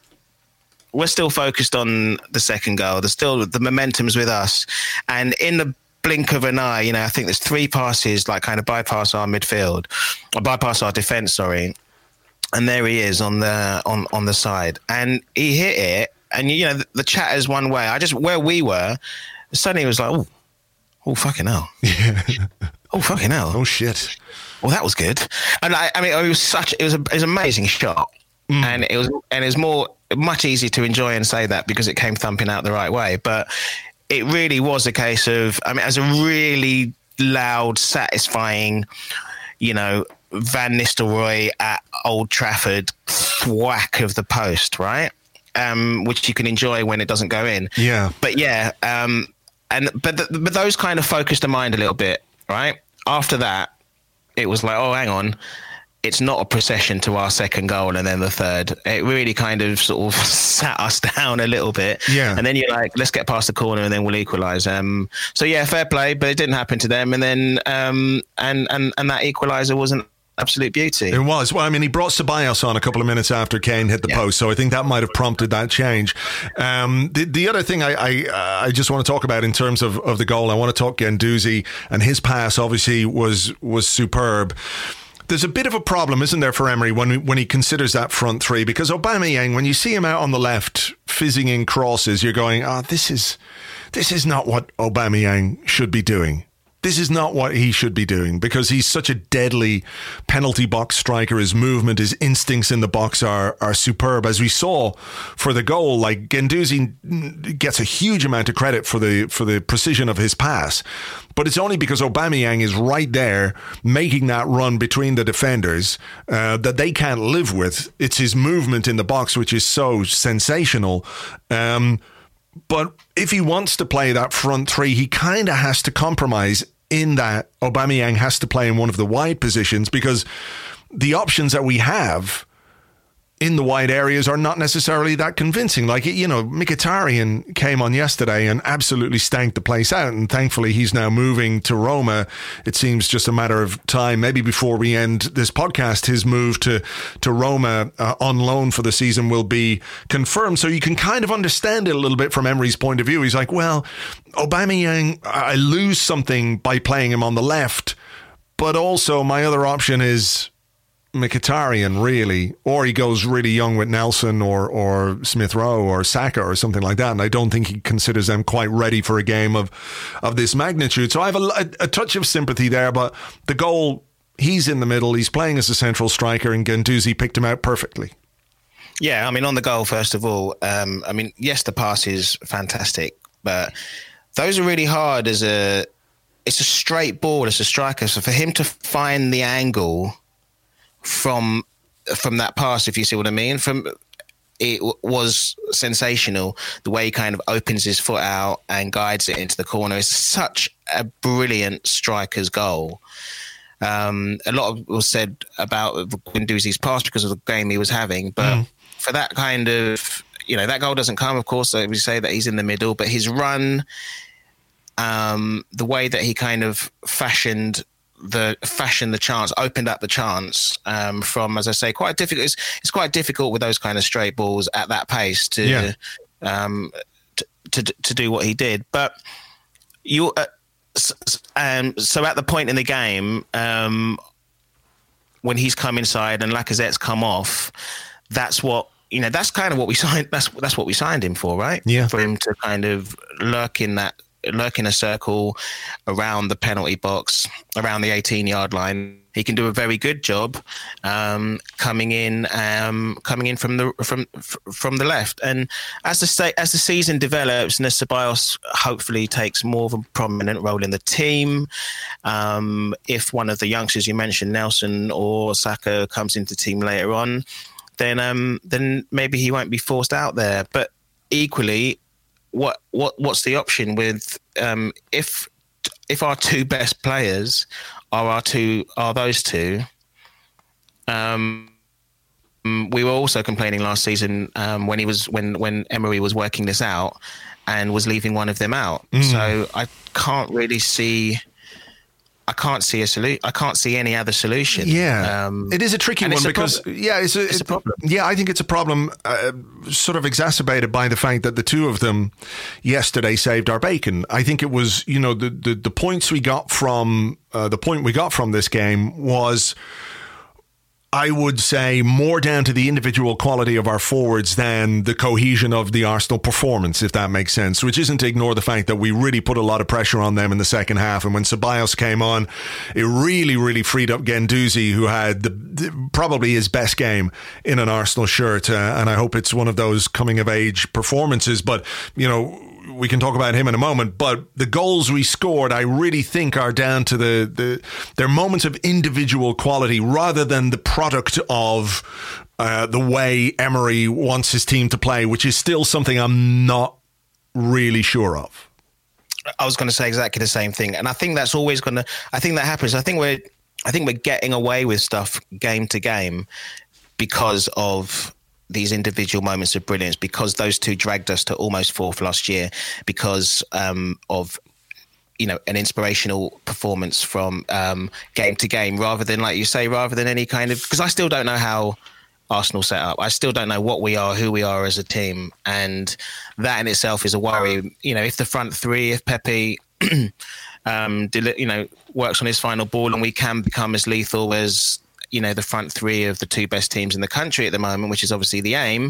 focused on the second goal. There's still the momentum's with us. And in the blink of an eye, I think there's 3 passes, like kind of bypass our midfield, or bypass our defence, sorry. And there he is on the side. And he hit it. And, the chat is one way. Where we were, suddenly it was like, oh, fucking hell. Yeah. Oh, fucking hell. Oh, shit. Well, that was good. And it was an amazing shot. And it was much easier to enjoy and say that because it came thumping out the right way. But it really was a case of, as a really loud, satisfying, Van Nistelrooy at Old Trafford thwack of the post, right? Which you can enjoy when it doesn't go in. Yeah. But yeah, but those kind of focused the mind a little bit, right? After that, it was like, oh, hang on, it's not a procession to our second goal and then the third. It really kind of sort of sat us down a little bit. Yeah. And then you're like, let's get past the corner and then we'll equalise. So yeah, fair play, but it didn't happen to them. And then and that equaliser wasn't absolute beauty. It was. Well, he brought Ceballos on a couple of minutes after Kane hit the post, so I think that might have prompted that change. The other thing I just want to talk about in terms of the goal, I want to talk Guendouzi, and his pass obviously was superb. There's a bit of a problem, isn't there, for Emery when he considers that front three, because Aubameyang, when you see him out on the left fizzing in crosses, you're going, this is not what Aubameyang should be doing. This is not what he should be doing, because he's such a deadly penalty box striker. His movement, his instincts in the box are superb. As we saw for the goal, like Guendouzi gets a huge amount of credit for the precision of his pass. But it's only because Aubameyang is right there making that run between the defenders that they can't live with. It's his movement in the box which is so sensational. But if he wants to play that front three, he kind of has to compromise in that Aubameyang has to play in one of the wide positions, because the options that we have in the wide areas are not necessarily that convincing. Like, you know, Mkhitaryan came on yesterday and absolutely stank the place out, and thankfully he's now moving to Roma. It seems just a matter of time, maybe before we end this podcast, his move to Roma on loan for the season will be confirmed. So you can kind of understand it a little bit from Emery's point of view. He's like, well, Aubameyang, I lose something by playing him on the left, but also my other option is Mkhitaryan, really, or he goes really young with Nelson or Smith Rowe or Saka or something like that, and I don't think he considers them quite ready for a game of this magnitude. So I have a touch of sympathy there, but the goal, he's in the middle, he's playing as a central striker, and Guendouzi picked him out perfectly. Yeah, I mean, on the goal, first of all, I mean, yes, the pass is fantastic, but those are really hard it's a straight ball as a striker, so for him to find the angle from that pass, if you see what I mean, it was sensational. The way he kind of opens his foot out and guides it into the corner is such a brilliant striker's goal. A lot was said about Guendouzi's pass because of the game he was having, but for that kind of, you know, that goal doesn't come, of course, so we say that he's in the middle, but his run, the way that he kind of fashioned the chance, opened up the chance from, as I say, quite difficult. It's quite difficult with those kind of straight balls at that pace to do what he did. But you, so at the point in the game when he's come inside and Lacazette's come off, that's what, you know, that's kind of what we signed. That's what we signed him for, right? Yeah, for him to kind of lurk in a circle around the penalty box, around the 18-yard line. He can do a very good job coming in from the left. And as the season develops and as Ceballos hopefully takes more of a prominent role in the team, if one of the youngsters you mentioned, Nelson or Saka, comes into the team later on, then maybe he won't be forced out there. But equally, what's the option with if our two best players are those two? We were also complaining last season when Emery was working this out and was leaving one of them out. So I can't really see. I can't see a solution. I can't see any other solution. Yeah, it is a tricky one because it's a problem. Yeah, I think it's a problem, sort of exacerbated by the fact that the two of them yesterday saved our bacon. I think it was, you know, the points we got from the point we got from this game was, I would say, more down to the individual quality of our forwards than the cohesion of the Arsenal performance, if that makes sense, which isn't to ignore the fact that we really put a lot of pressure on them in the second half. And when Ceballos came on, it really, really freed up Guendouzi, who had probably his best game in an Arsenal shirt. And I hope it's one of those coming-of-age performances. But, you know, we can talk about him in a moment, but the goals we scored, I really think, are down to their moments of individual quality rather than the product of the way Emery wants his team to play, which is still something I'm not really sure of. I was going to say exactly the same thing, and I think that's always going to. I think that happens. I think we're getting away with stuff game to game because of these individual moments of brilliance, because those two dragged us to almost fourth last year, because of, you know, an inspirational performance from game to game, rather than, like you say, rather than any kind of, because I still don't know how Arsenal set up. I still don't know what we are, who we are as a team, and that in itself is a worry. You know, if the front three, if Pepe works on his final ball and we can become as lethal as, you know, the front three of the two best teams in the country at the moment, which is obviously the aim,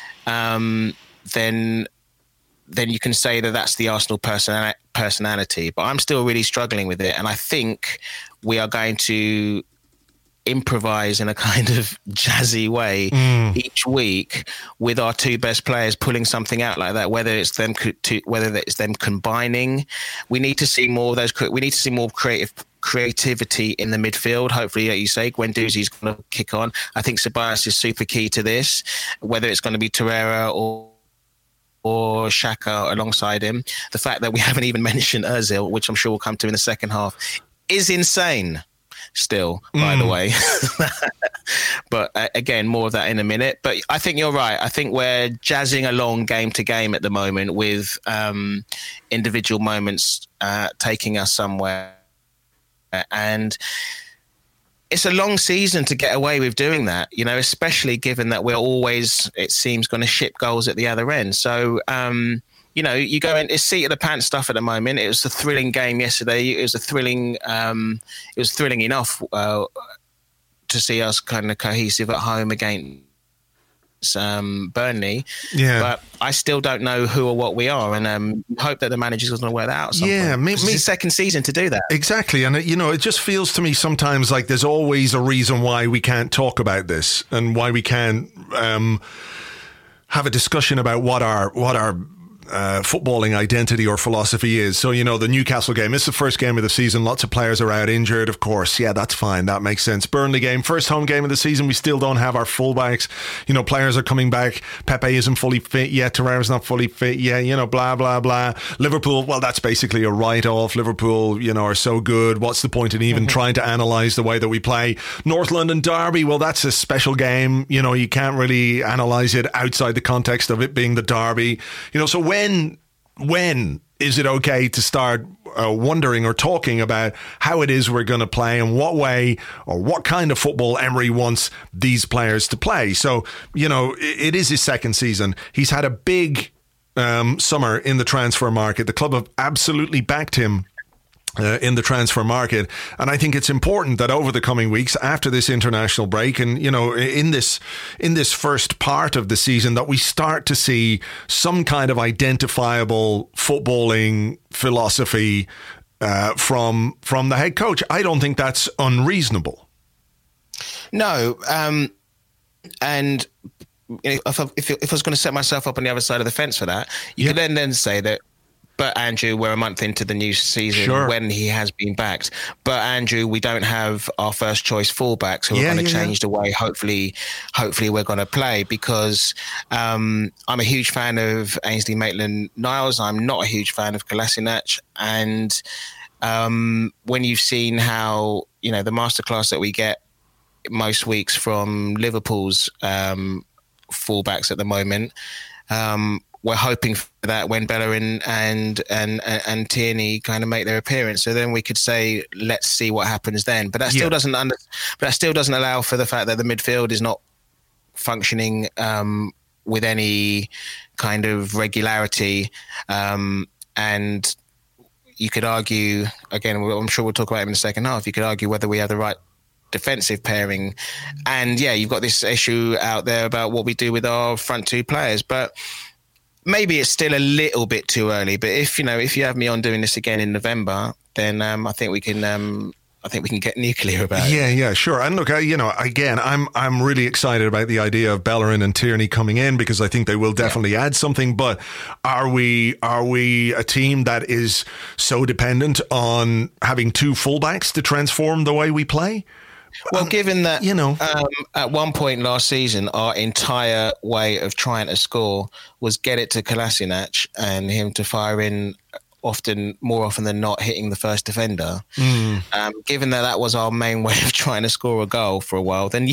then you can say that that's the Arsenal personality. But I'm still really struggling with it. And I think we are going to improvise in a kind of jazzy way each week with our two best players pulling something out like that, whether it's them combining. We need to see more of those. We need to see more creativity in the midfield. Hopefully, like you say, Guendouzi's going to kick on. I think Ceballos is super key to this, whether it's going to be Torreira or Xhaka alongside him. The fact that we haven't even mentioned Ozil, which I'm sure we'll come to in the second half, is insane. still, by the way. But again, more of that in a minute. But I think you're right. I think we're jazzing along game to game at the moment with individual moments taking us somewhere. And it's a long season to get away with doing that, you know, especially given that we're always, it seems, going to ship goals at the other end. So, you know, you go in, it's seat of the pants stuff at the moment. It was a thrilling game yesterday. It was thrilling enough to see us kind of cohesive at home against Burnley. Yeah. But I still don't know who or what we are, and hope that the manager's going to work that out. Yeah, it's the second season to do that. Exactly, and you know, it just feels to me sometimes like there's always a reason why we can't talk about this and why we can't have a discussion about what our footballing identity or philosophy is. So, you know, the Newcastle game, it's the first game of the season. Lots of players are out injured, of course. Yeah, that's fine. That makes sense. Burnley game, first home game of the season. We still don't have our fullbacks. You know, players are coming back. Pepe isn't fully fit yet. Torreira's not fully fit yet. You know, blah, blah, blah. Liverpool, well, that's basically a write-off. Liverpool, you know, are so good. What's the point in even trying to analyse the way that we play? North London derby, well, that's a special game. You know, you can't really analyse it outside the context of it being the derby. You know, so when is it okay to start wondering or talking about how it is we're going to play and what way or what kind of football Emery wants these players to play? So, you know, it is his second season. He's had a big summer in the transfer market. The club have absolutely backed him in the transfer market, and I think it's important that over the coming weeks after this international break, and you know, in this first part of the season, that we start to see some kind of identifiable footballing philosophy from the head coach. I don't think that's unreasonable. No, and if I was going to set myself up on the other side of the fence for that, you could then say that. But Andrew, we're a month into the new season when he has been backed. But Andrew, we don't have our first choice fullbacks who are going to change the way. Hopefully we're going to play, because I'm a huge fan of Ainsley Maitland-Niles. I'm not a huge fan of Kolasinac. And when you've seen how, you know, the masterclass that we get most weeks from Liverpool's fullbacks at the moment, we're hoping for that when Bellerin and Tierney kind of make their appearance. So then we could say, let's see what happens then. But that still doesn't allow for the fact that the midfield is not functioning with any kind of regularity. And you could argue, again, I'm sure we'll talk about it in the second half, you could argue whether we have the right defensive pairing. And you've got this issue out there about what we do with our front two players. But maybe it's still a little bit too early, but if you have me on doing this again in November, then I think we can get nuclear about it. Yeah, sure. And look, again, I'm really excited about the idea of Bellerin and Tierney coming in, because I think they will definitely add something. But are we a team that is so dependent on having two fullbacks to transform the way we play? Well, given that, at one point last season, our entire way of trying to score was get it to Kolasinac and him to fire in more often than not, hitting the first defender. Given that was our main way of trying to score a goal for a while, then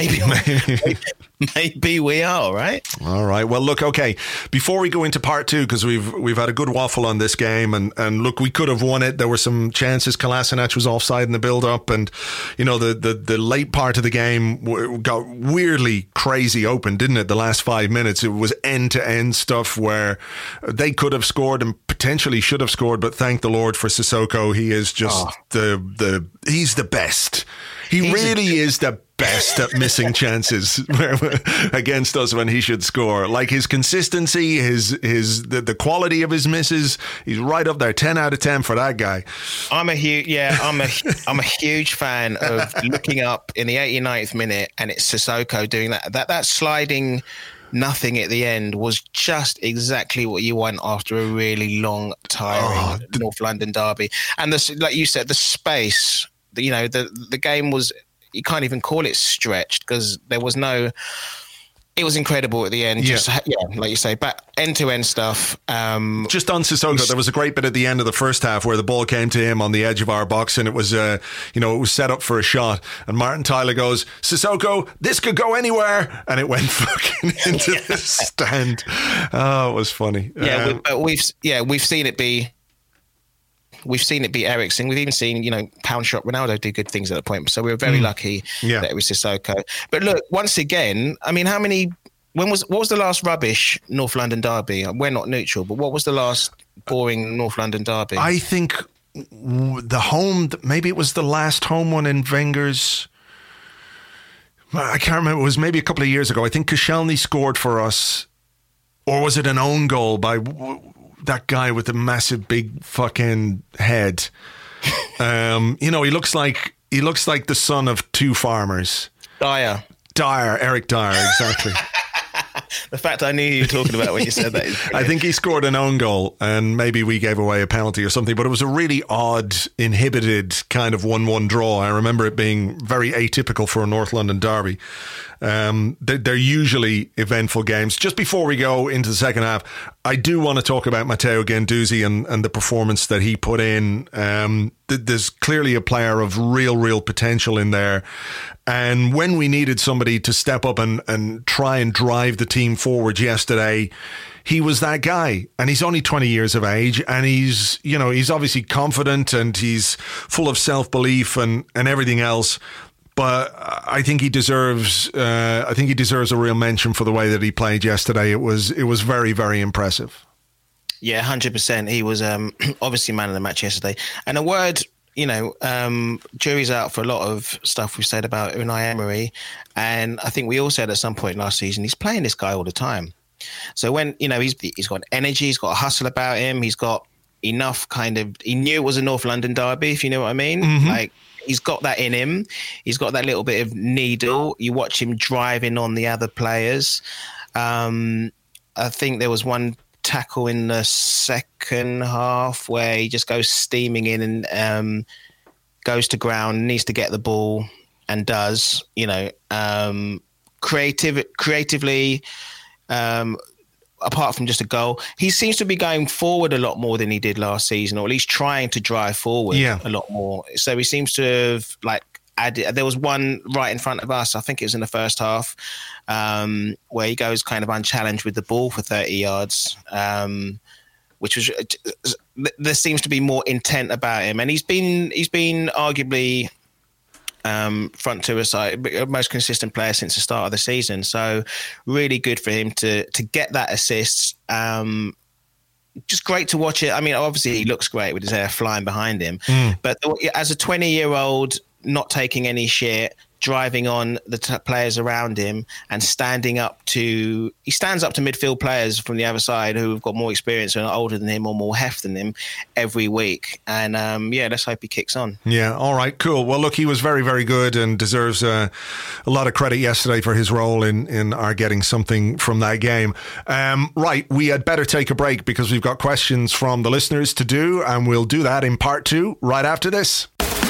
maybe we are, right? All right. Well, look, okay. Before we go into part two, because we've had a good waffle on this game, and look, we could have won it. There were some chances. Kolasinac was offside in the build-up, and the late part of the game got weirdly crazy open, didn't it? The last 5 minutes, it was end-to-end stuff where they could have scored and potentially should have scored, but thank the Lord for Sissoko. He is just he's the best. He really is the best at missing chances against us when he should score. Like his consistency, the quality of his misses, he's right up there. 10 out of 10 for that guy. I'm a huge fan of looking up in the 89th minute and it's Sissoko doing that sliding nothing at the end was just exactly what you want after a really long, tiring North London derby. And like you said, the space, the game was, you can't even call it stretched, because there was no It was incredible at the end. Just, like you say, but end-to-end stuff. Just on Sissoko, there was a great bit at the end of the first half where the ball came to him on the edge of our box, and it was, it was set up for a shot. And Martin Tyler goes, "Sissoko, this could go anywhere," and it went fucking into the stand. Oh, it was funny. We've seen it be. We've seen it be Eriksen. We've even seen, pound shot Ronaldo do good things at that point. So we were very lucky that it was Sissoko. But look, once again, I mean, what was the last rubbish North London derby? We're not neutral, but what was the last boring North London derby? I think maybe it was the last home one in Wenger's. I can't remember. It was maybe a couple of years ago. I think Koscielny scored for us, or was it an own goal by that guy with the massive big fucking head? He looks like the son of two farmers. Eric Dyer, exactly. The fact I knew you were talking about when you said that is brilliant. I think he scored an own goal, and maybe we gave away a penalty or something, but it was a really odd, inhibited kind of 1-1 draw. I remember it being very atypical for a North London derby. They're usually eventful games. Just before we go into the second half, I do want to talk about Matteo Guendouzi and the performance that he put in. There's clearly a player of real potential in there. And when we needed somebody to step up and try and drive the team forward yesterday, he was that guy. And he's only 20 years of age, and he's obviously confident, and he's full of self-belief and everything else. But I think he deserves a real mention for the way that he played yesterday. It was very, very impressive. Yeah, 100%. He was obviously man of the match yesterday. And a word, jury's out for a lot of stuff we've said about Unai Emery. And I think we all said at some point last season, he's playing this guy all the time. So when, he's got energy, he's got a hustle about him, he's got enough he knew it was a North London derby, if you know what I mean. Mm-hmm. Like, he's got that in him. He's got that little bit of needle. You watch him driving on the other players. I think there was one tackle in the second half where he just goes steaming in and goes to ground, needs to get the ball, and does. Creatively. Apart from just a goal, he seems to be going forward a lot more than he did last season, or at least trying to drive forward a lot more. So he seems to have added. There was one right in front of us, I think it was in the first half, where he goes kind of unchallenged with the ball for 30 yards, which was, there seems to be more intent about him. And he's been arguably front to a side, most consistent player since the start of the season. So really good for him to get that assist. Just great to watch it. I mean, obviously he looks great with his hair flying behind him, but as a 20-year-old, not taking any shit, driving on the players around him and he stands up to midfield players from the other side who have got more experience and are older than him or more heft than him every week. And let's hope he kicks on. Yeah, all right, cool. Well, look, he was very, very good and deserves a lot of credit yesterday for his role in our getting something from that game. Right, we had better take a break because we've got questions from the listeners to do, and we'll do that in part 2 right after this.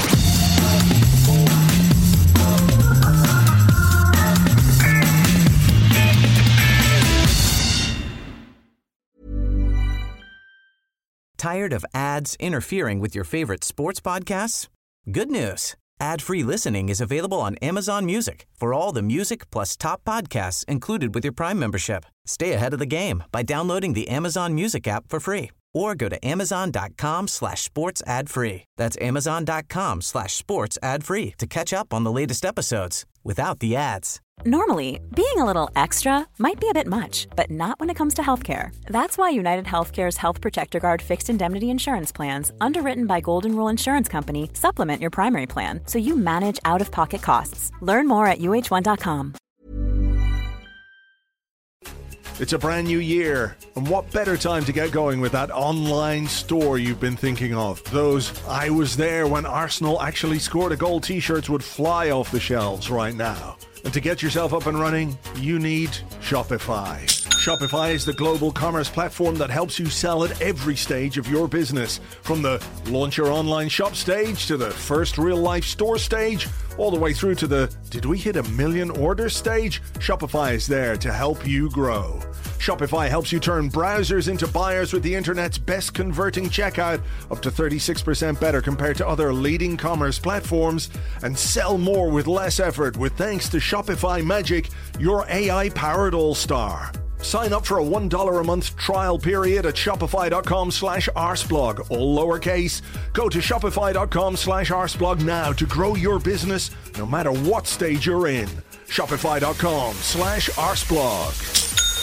Tired of ads interfering with your favorite sports podcasts? Good news. Ad-free listening is available on Amazon Music for all the music plus top podcasts included with your Prime membership. Stay ahead of the game by downloading the Amazon Music app for free or go to amazon.com/sports ad free. That's amazon.com/sports ad free to catch up on the latest episodes without the ads. Normally, being a little extra might be a bit much, but not when it comes to healthcare. That's why United Healthcare's Health Protector Guard fixed indemnity insurance plans, underwritten by Golden Rule Insurance Company, supplement your primary plan so you manage out-of-pocket costs. Learn more at uh1.com. It's a brand new year, and what better time to get going with that online store you've been thinking of? Those "I was there when Arsenal actually scored a goal" t-shirts would fly off the shelves right now. And to get yourself up and running, you need Shopify. Shopify is the global commerce platform that helps you sell at every stage of your business. From the launch your online shop stage to the first real-life store stage, all the way through to the did we hit 1 million orders stage? Shopify is there to help you grow. Shopify helps you turn browsers into buyers with the internet's best converting checkout, up to 36% better compared to other leading commerce platforms, and sell more with less effort with thanks to Shopify Magic, your AI-powered all-star. Sign up for a $1 a month trial period at shopify.com/arseblog, all lowercase. Go to shopify.com/arseblog now to grow your business no matter what stage you're in. Shopify.com/arseblog.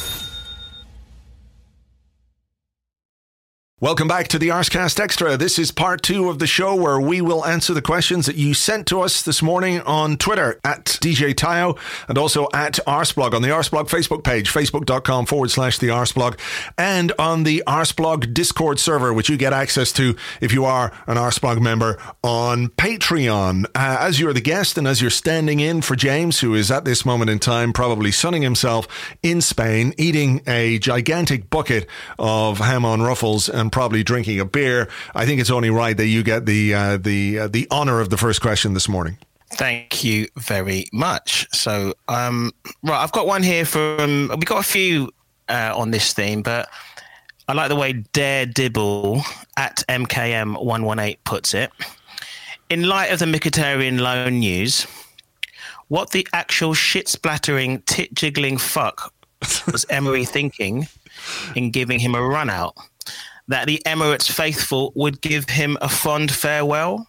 Welcome back to the Arsecast Extra. This is part 2 of the show where we will answer the questions that you sent to us this morning on Twitter at DJ Tayo and also at Arseblog on the Arseblog Facebook page, facebook.com/the Arseblog, and on the Arseblog Discord server, which you get access to if you are an Arseblog member on Patreon. As you're the guest and as you're standing in for James, who is at this moment in time probably sunning himself in Spain, eating a gigantic bucket of ham on ruffles and probably drinking a beer, I think it's only right that you get the honor of the first question this morning. Thank you very much. So, right, I've got one here from. We got a few on this theme, but I like the way Daredibble at MKM118 puts it. In light of the Mkhitaryan loan news, what the actual shit-splattering, tit-jiggling fuck was Emery thinking in giving him a run out? That the Emirates faithful would give him a fond farewell?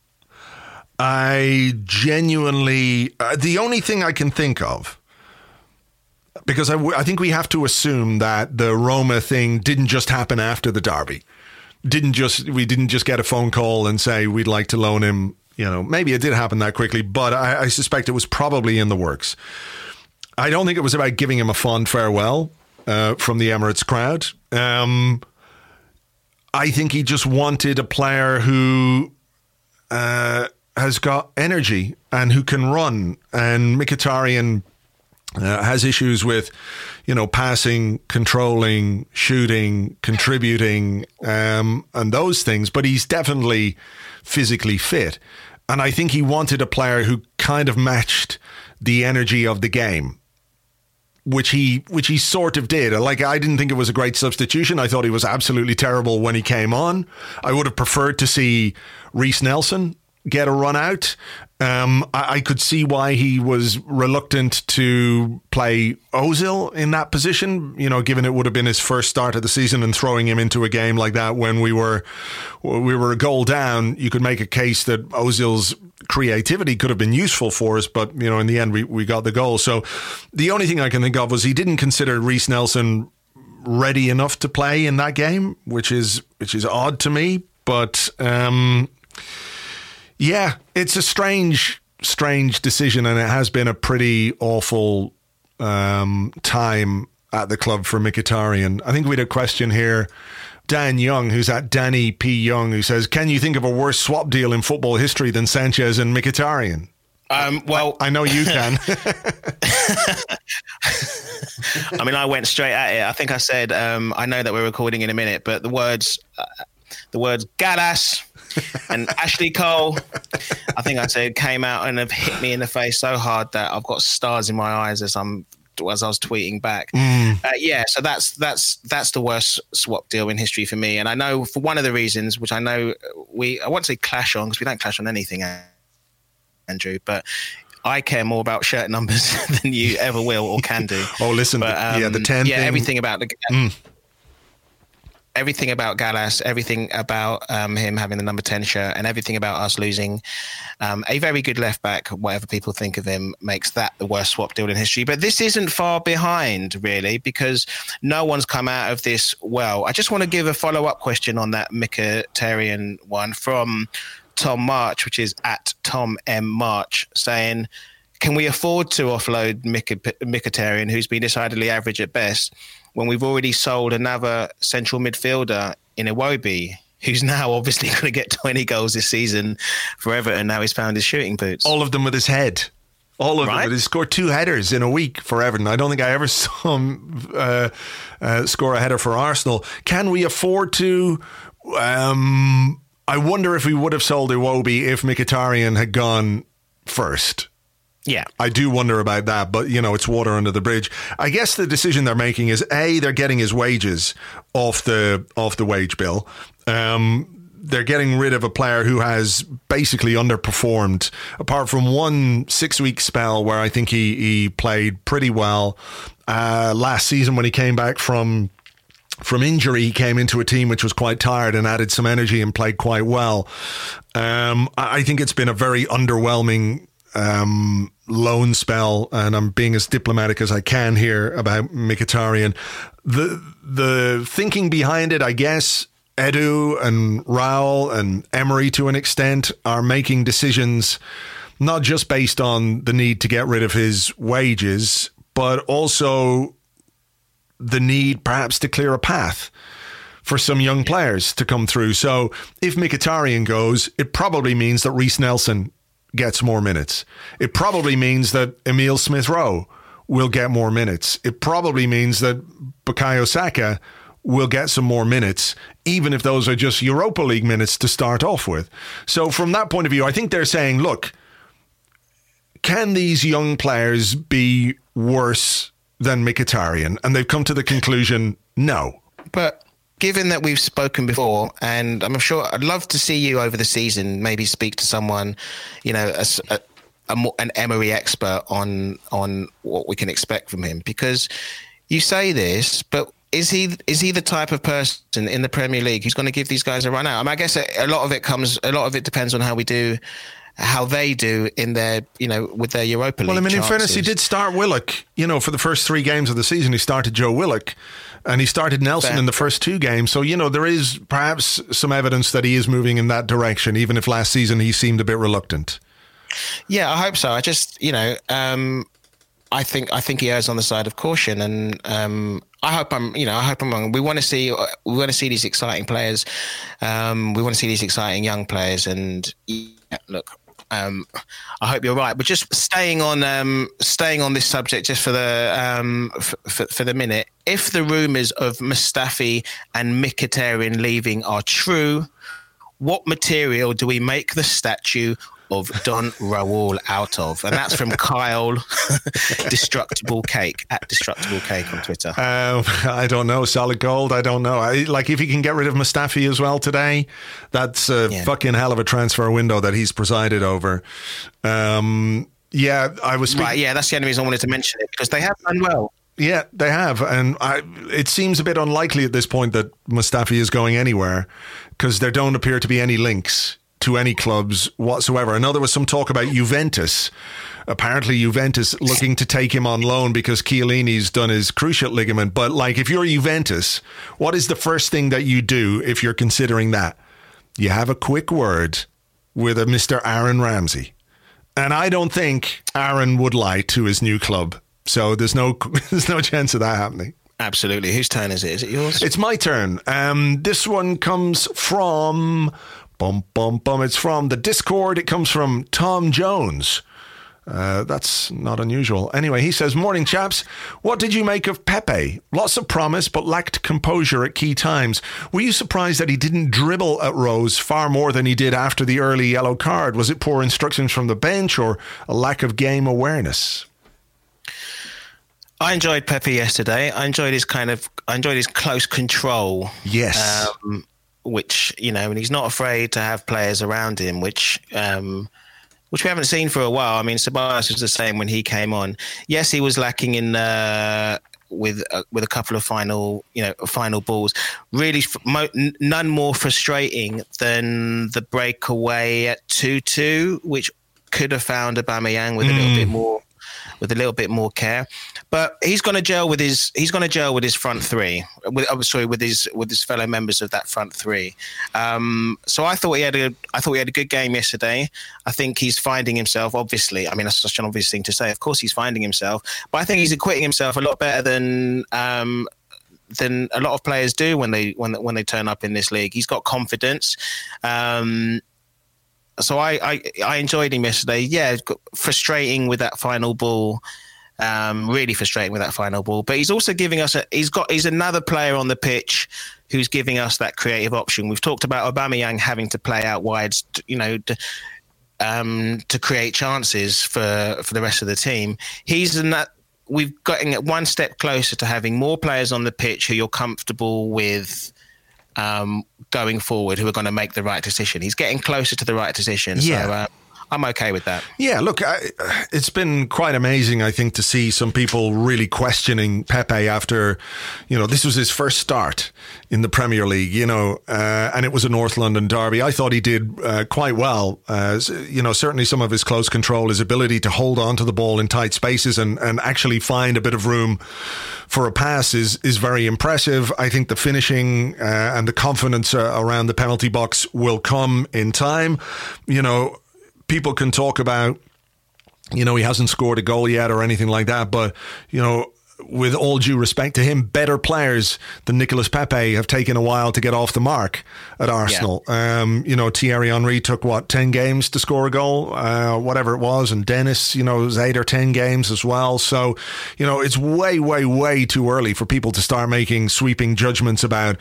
I genuinely... the only thing I can think of, because I think we have to assume that the Roma thing didn't just happen after the derby. We didn't just get a phone call and say we'd like to loan him. You know, maybe it did happen that quickly, but I suspect it was probably in the works. I don't think it was about giving him a fond farewell from the Emirates crowd. I think he just wanted a player who has got energy and who can run. And Mkhitaryan has issues with, passing, controlling, shooting, contributing, and those things. But he's definitely physically fit. And I think he wanted a player who kind of matched the energy of the game. Which he sort of did. Like, I didn't think it was a great substitution. I thought he was absolutely terrible when he came on. I would have preferred to see Reiss Nelson get a run out. I could see why he was reluctant to play Ozil in that position, given it would have been his first start of the season, and throwing him into a game like that when we were a goal down. You could make a case that Ozil's creativity could have been useful for us, but in the end we got the goal. So the only thing I can think of was he didn't consider Reiss Nelson ready enough to play in that game, which is odd to me. But yeah, it's a strange decision, and it has been a pretty awful time at the club for Mkhitaryan. I think we had a question here. Dan Young, who's at Danny P. Young, who says, can you think of a worse swap deal in football history than Sanchez and Mkhitaryan? Well, I know you can. I mean, I went straight at it. I think I said, I know that we're recording in a minute, but the words Gallas and Ashley Cole, I think I said, came out and have hit me in the face so hard that I've got stars in my eyes as I was tweeting back. So that's the worst swap deal in history for me. And I know for one of the reasons, which I know I won't say clash on, because we don't clash on anything, Andrew, but I care more about shirt numbers than you ever will or can do. Oh, listen, the 10 thing. Everything about everything about Gallas, everything about him having the number 10 shirt, and everything about us losing a very good left back, whatever people think of him, makes that the worst swap deal in history. But this isn't far behind, really, because no one's come out of this well. I just want to give a follow-up question on that Mkhitaryan one from Tom March, which is at Tom M. March, saying, can we afford to offload Mkhitaryan, who's been decidedly average at best, when we've already sold another central midfielder in Iwobi, who's now obviously going to get 20 goals this season for Everton? Now he's found his shooting boots. All of them with his head. All of them. He scored 2 headers in a week for Everton. I don't think I ever saw him score a header for Arsenal. Can we afford to? I wonder if we would have sold Iwobi if Mkhitaryan had gone first. Yeah. I do wonder about that, but, it's water under the bridge. I guess the decision they're making is, A, they're getting his wages off the wage bill. They're getting rid of a player who has basically underperformed, apart from one 6-week spell where I think he played pretty well. Last season when he came back from injury, he came into a team which was quite tired and added some energy and played quite well. I think it's been a very underwhelming loan spell, and I'm being as diplomatic as I can here about Mkhitaryan. The thinking behind it, I guess, Edu and Raul and Emery to an extent are making decisions not just based on the need to get rid of his wages, but also the need perhaps to clear a path for some young players to come through. So if Mkhitaryan goes, it probably means that Reece Nelson gets more minutes. It probably means that Emile Smith-Rowe will get more minutes. It probably means that Bukayo Saka will get some more minutes, even if those are just Europa League minutes to start off with. So from that point of view, I think they're saying, look, can these young players be worse than Mkhitaryan? And they've come to the conclusion, no. But given that we've spoken before, and I'm sure I'd love to see you over the season, maybe speak to someone, an Emery expert on what we can expect from him, because you say this, but is he the type of person in the Premier League who's going to give these guys a run out? I mean, I guess a lot of it depends on how they do in their, with their Europa League. Well, I mean, chances. in fairness, he did start Willock, for the first 3 games of the season. He started Joe Willock and he started Nelson in the first 2 games. So, there is perhaps some evidence that he is moving in that direction, even if last season he seemed a bit reluctant. Yeah, I hope so. I just, I think he errs on the side of caution, and I hope I'm wrong. We want to see these exciting players. We want to see these exciting young players, and look, I hope you're right. But just staying on this subject just for the minute. If the rumours of Mustafi and Mkhitaryan leaving are true, what material do we make the statue of Don Raul out of? And that's from Kyle Destructible Cake at Destructible Cake on Twitter. I don't know. Solid gold. I don't know. If he can get rid of Mustafi as well today, that's a fucking hell of a transfer window that he's presided over. I was speaking. Right, that's the only reason I wanted to mention it, because they have done well. Yeah, they have. And it seems a bit unlikely at this point that Mustafi is going anywhere, because there don't appear to be any links to any clubs whatsoever. I know there was some talk about Juventus. Apparently Juventus looking to take him on loan because Chiellini's done his cruciate ligament. But if you're Juventus, what is the first thing that you do if you're considering that? You have a quick word with a Mr. Aaron Ramsey. And I don't think Aaron would lie to his new club. So there's no chance of that happening. Absolutely. Whose turn is it? Is it yours? It's my turn. This one comes from... It's from the Discord. It comes from Tom Jones. That's not unusual. Anyway, he says, "Morning, chaps. What did you make of Pepe? Lots of promise, but lacked composure at key times. Were you surprised that he didn't dribble at Rose far more than he did after the early yellow card? Was it poor instructions from the bench or a lack of game awareness?" I enjoyed Pepe yesterday. I enjoyed his close control. Yes. Which, and he's not afraid to have players around him, which we haven't seen for a while. I mean, Ceballos was the same when he came on. Yes, he was lacking in with a couple of final balls. Really, none more frustrating than the breakaway at 2-2, which could have found Aubameyang with a little bit more care. But he's going to gel with his front three. With his fellow members of that front three. So I thought he had a good game yesterday. I think he's finding himself. Obviously, I mean, that's such an obvious thing to say. Of course, he's finding himself. But I think he's acquitting himself a lot better than a lot of players do when they turn up in this league. He's got confidence. So I enjoyed him yesterday. Yeah, frustrating with that final ball. Really frustrating with that final ball. But he's also giving us he's another player on the pitch who's giving us that creative option. We've talked about Aubameyang having to play out wide, to create chances for the rest of the team. He's in that. We've gotten one step closer to having more players on the pitch who you're comfortable with going forward, who are going to make the right decision. He's getting closer to the right decision. Yeah. So I'm okay with that. Yeah, look, it's been quite amazing, I think, to see some people really questioning Pepe after, this was his first start in the Premier League, and it was a North London derby. I thought he did quite well. Certainly some of his close control, his ability to hold on to the ball in tight spaces and actually find a bit of room for a pass is very impressive. I think the finishing and the confidence around the penalty box will come in time. People can talk about, he hasn't scored a goal yet or anything like that, but, with all due respect to him, better players than Nicolas Pepe have taken a while to get off the mark at Arsenal. Yeah. Thierry Henry took 10 games to score a goal, whatever it was, and Dennis, it was 8 or 10 games as well. So, it's way, way, way too early for people to start making sweeping judgments about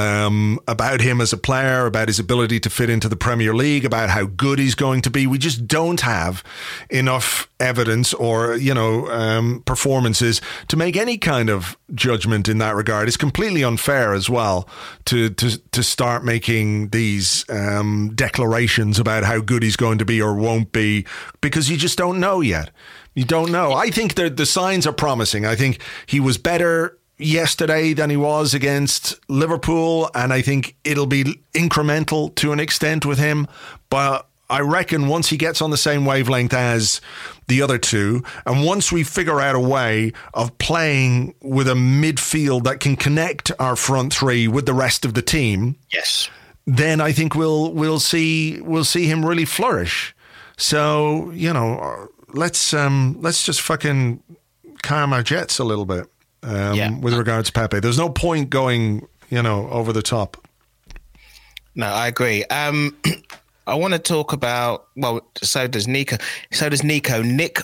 him as a player, about his ability to fit into the Premier League, about how good he's going to be. We just don't have enough evidence or, performances to make any kind of judgment in that regard. It's completely unfair as well to start making these declarations about how good he's going to be or won't be, because you just don't know yet. You don't know. I think the signs are promising. I think he was better yesterday than he was against Liverpool, and I think it'll be incremental to an extent with him, but I reckon once he gets on the same wavelength as the other two, and once we figure out a way of playing with a midfield that can connect our front three with the rest of the team, yes, then I think we'll see him really flourish. So let's just fucking calm our jets a little bit with regards to Pepe. There's no point going over the top. No, I agree. I want to talk about, so does Nico. Nick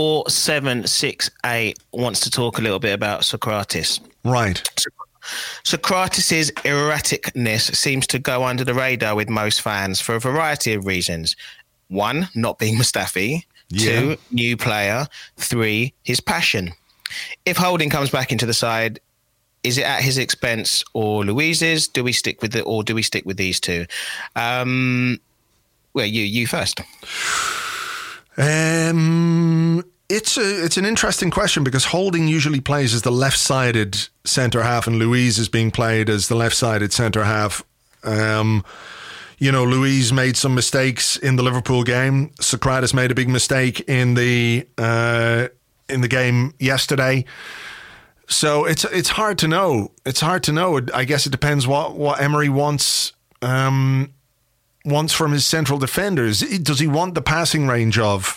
4768 wants to talk a little bit about Socrates. Right. Socrates' erraticness seems to go under the radar with most fans for a variety of reasons. 1, not being Mustafi. Yeah. 2, new player. 3, his passion. If Holding comes back into the side, is it at his expense or Luiz's? Do we stick with it, or do we stick with these two? Well, you first. It's an interesting question, because Holding usually plays as the left-sided centre-half and Luiz is being played as the left-sided centre-half. Luiz made some mistakes in the Liverpool game. Socrates made a big mistake in the game yesterday. So it's hard to know. It's hard to know. I guess it depends what Emery wants from his central defenders. Does he want the passing range of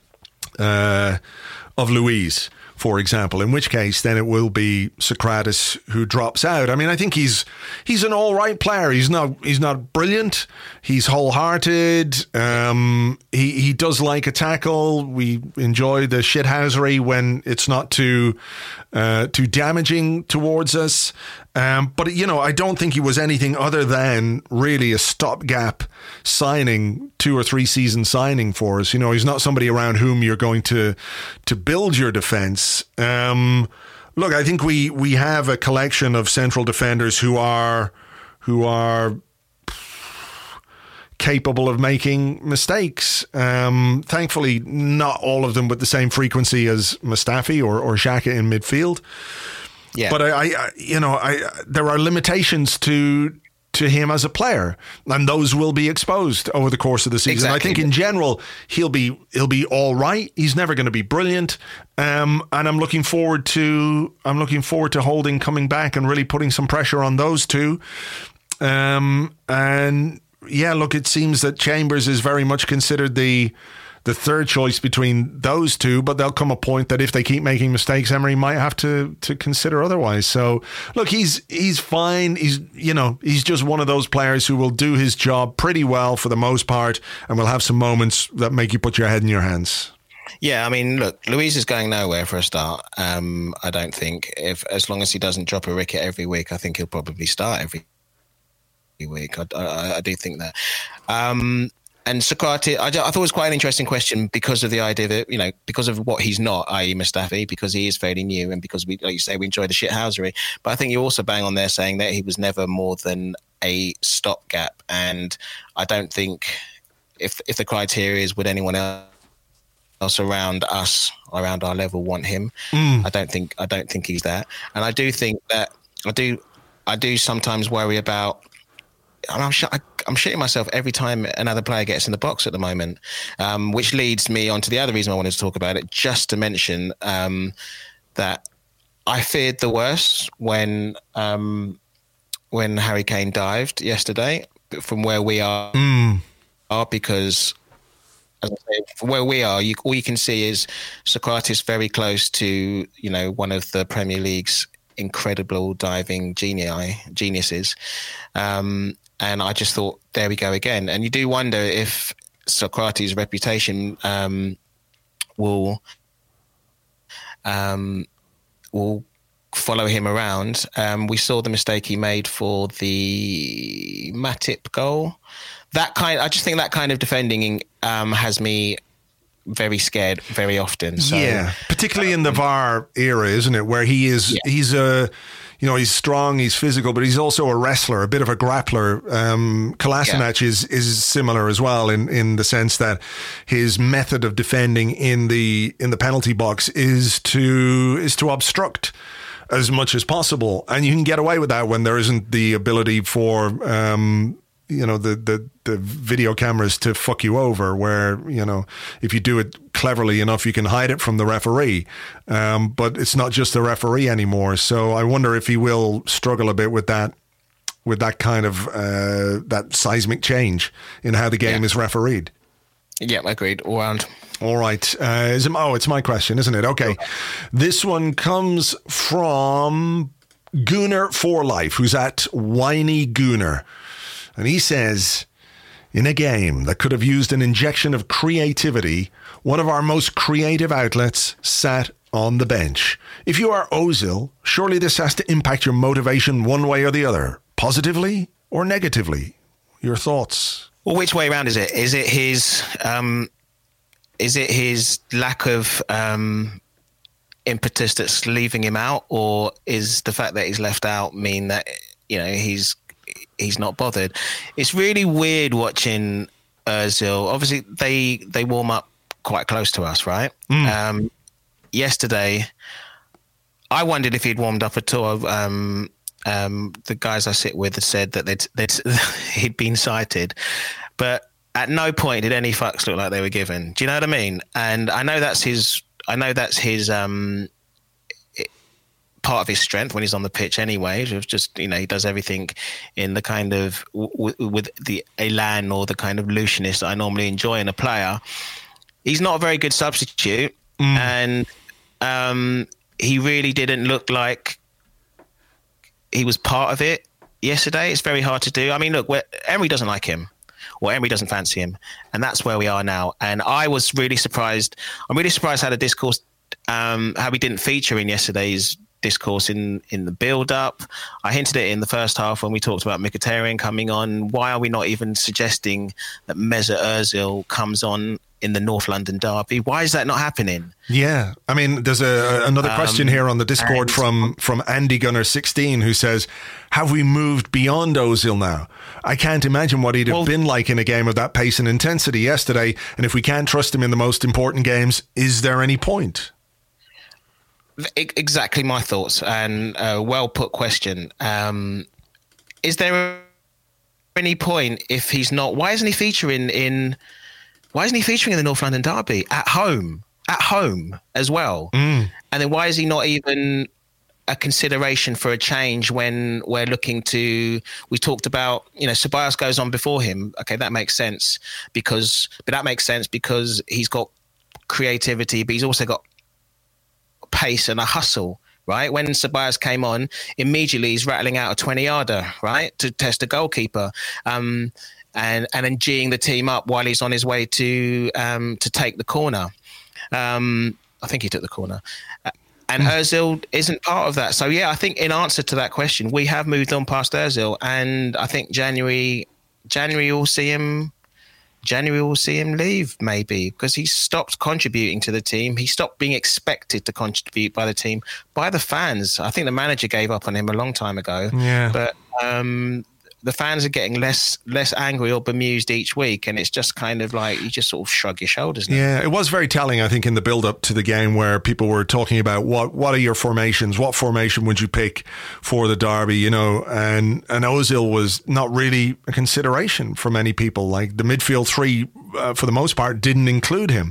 Luiz, for example? In which case, then it will be Socrates who drops out. I mean, I think he's an all right player. He's not brilliant. He's wholehearted. He does like a tackle. We enjoy the shithousery when it's not too damaging towards us. But I don't think he was anything other than really a stopgap signing, 2 or 3 season signing for us. He's not somebody around whom you're going to build your defence. Look, I think we have a collection of central defenders who are capable of making mistakes. Thankfully, not all of them with the same frequency as Mustafi or Xhaka in midfield. Yeah. But there are limitations to him as a player, and those will be exposed over the course of the season. Exactly. I think in general he'll be all right. He's never going to be brilliant, and I'm looking forward to Holding coming back and really putting some pressure on those two. And yeah, look, it seems that Chambers is very much considered the the third choice between those two, but there'll come a point that if they keep making mistakes, Emery might have to consider otherwise. So look, he's fine. He's just one of those players who will do his job pretty well for the most part, and will have some moments that make you put your head in your hands. Yeah, I mean, look, Luiz is going nowhere for a start. I don't think, as long as he doesn't drop a wicket every week, I think he'll probably start every week. I do think that. And Sokratis, I thought it was quite an interesting question because of the idea that, because of what he's not, i.e. Mustafi, because he is fairly new, and because we, like you say, we enjoy the shithousery. But I think you also bang on there saying that he was never more than a stopgap. And I don't think if the criteria is would anyone else around us, around our level, want him. I don't think he's that. And I do think that I do sometimes worry about. I'm shitting myself every time another player gets in the box at the moment, which leads me on to the other reason I wanted to talk about it. Just to mention that I feared the worst when Harry Kane dived yesterday from where we are, because. As I say, from where we are, all you can see is Sokratis very close to, one of the Premier League's incredible diving geniuses. And I just thought, there we go again. And you do wonder if Sokratis' reputation will follow him around. We saw the mistake he made for the Matip goal. I just think that kind of defending has me very scared very often. So, yeah, particularly in the VAR era, isn't it? Where he is, he's he's strong, he's physical, but he's also a wrestler, a bit of a grappler. Kolasinac is similar as well in the sense that his method of defending in the penalty box is to obstruct as much as possible, and you can get away with that when there isn't the ability for the video cameras to fuck you over, where if you do it cleverly enough you can hide it from the referee, but it's not just the referee anymore. So I wonder if he will struggle a bit with that kind of that seismic change in how the game is refereed. Yeah, agreed. All round. All right. It's my question, isn't it? Okay. This one comes from Gooner for Life, who's at Whiny Gooner. And he says, in a game that could have used an injection of creativity, one of our most creative outlets sat on the bench. If you are Ozil, surely this has to impact your motivation one way or the other, positively or negatively. Your thoughts? Well, which way around is it? Is it his lack of impetus that's leaving him out, or is the fact that he's left out mean that he's not bothered? It's really weird watching Ozil. Obviously, they warm up quite close to us, right? Yesterday, I wondered if he'd warmed up at all. The guys I sit with said that he'd been sighted, but at no point did any fucks look like they were given. Do you know what I mean? And I know that's his part of his strength when he's on the pitch anyway. It's just, he does everything in the kind of with the elan or the kind of looseness that I normally enjoy in a player. He's not a very good substitute, and he really didn't look like he was part of it yesterday. It's very hard to do. I mean, look, Emery doesn't like him, or Emery doesn't fancy him, and that's where we are now. And I was really surprised. I'm really surprised how the discourse, how he didn't feature in yesterday's discourse in the build-up. I hinted it in the first half when we talked about Mkhitaryan coming on. Why are we not even suggesting that Mesut Ozil comes on in the North London derby? Why is that not happening? Yeah, I mean, there's another question here on the Discord from Andy Gunner 16, who says, have we moved beyond Ozil now? I can't imagine what he'd have been like in a game of that pace and intensity yesterday, and if we can't trust him in the most important games, is there any point? Exactly my thoughts, and a well put question. Is there any point if he's not? Why isn't he featuring in the North London derby at home as well? And then why is he not even a consideration for a change when we're looking to. We talked about, Ceballos goes on before him. Okay, that makes sense because he's got creativity, but he's also got pace and a hustle. Right, when Ceballos came on, immediately he's rattling out a 20-yarder, right, to test a goalkeeper, and then geeing the team up while he's on his way to take the corner. I think he took the corner. And Ozil isn't part of that. So, yeah, I think in answer to that question, we have moved on past Ozil. And I think January will see him leave, maybe, because he stopped contributing to the team. He stopped being expected to contribute by the team, by the fans. I think the manager gave up on him a long time ago. Yeah. But the fans are getting less angry or bemused each week, and it's just kind of like you just sort of shrug your shoulders now. Yeah, it was very telling, I think, in the build-up to the game where people were talking about what are your formations? What formation would you pick for the derby? And Ozil was not really a consideration for many people. Like the midfield three, for the most part, didn't include him.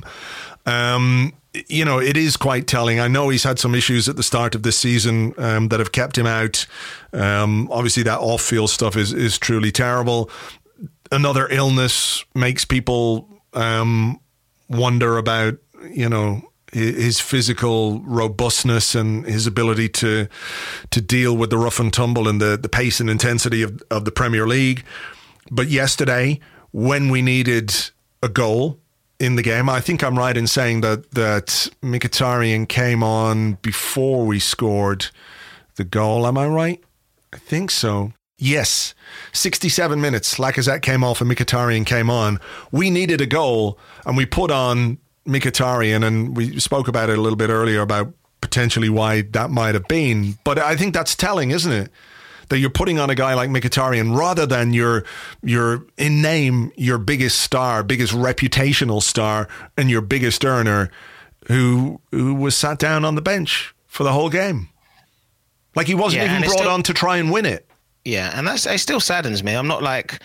It is quite telling. I know he's had some issues at the start of this season that have kept him out. Obviously, that off-field stuff is truly terrible. Another illness makes people wonder about, his physical robustness and his ability to deal with the rough and tumble and the pace and intensity of the Premier League. But yesterday, when we needed a goal in the game, I think I'm right in saying that Mkhitaryan came on before we scored the goal. Am I right? I think so. Yes. 67 minutes. Lacazette came off and Mkhitaryan came on. We needed a goal and we put on Mkhitaryan, and we spoke about it a little bit earlier about potentially why that might have been. But I think that's telling, isn't it? That you're putting on a guy like Mkhitaryan rather than your in name, your biggest star, biggest reputational star, and your biggest earner, who was sat down on the bench for the whole game. Like he wasn't even brought on to try and win it. Yeah, and it still saddens me. I'm not like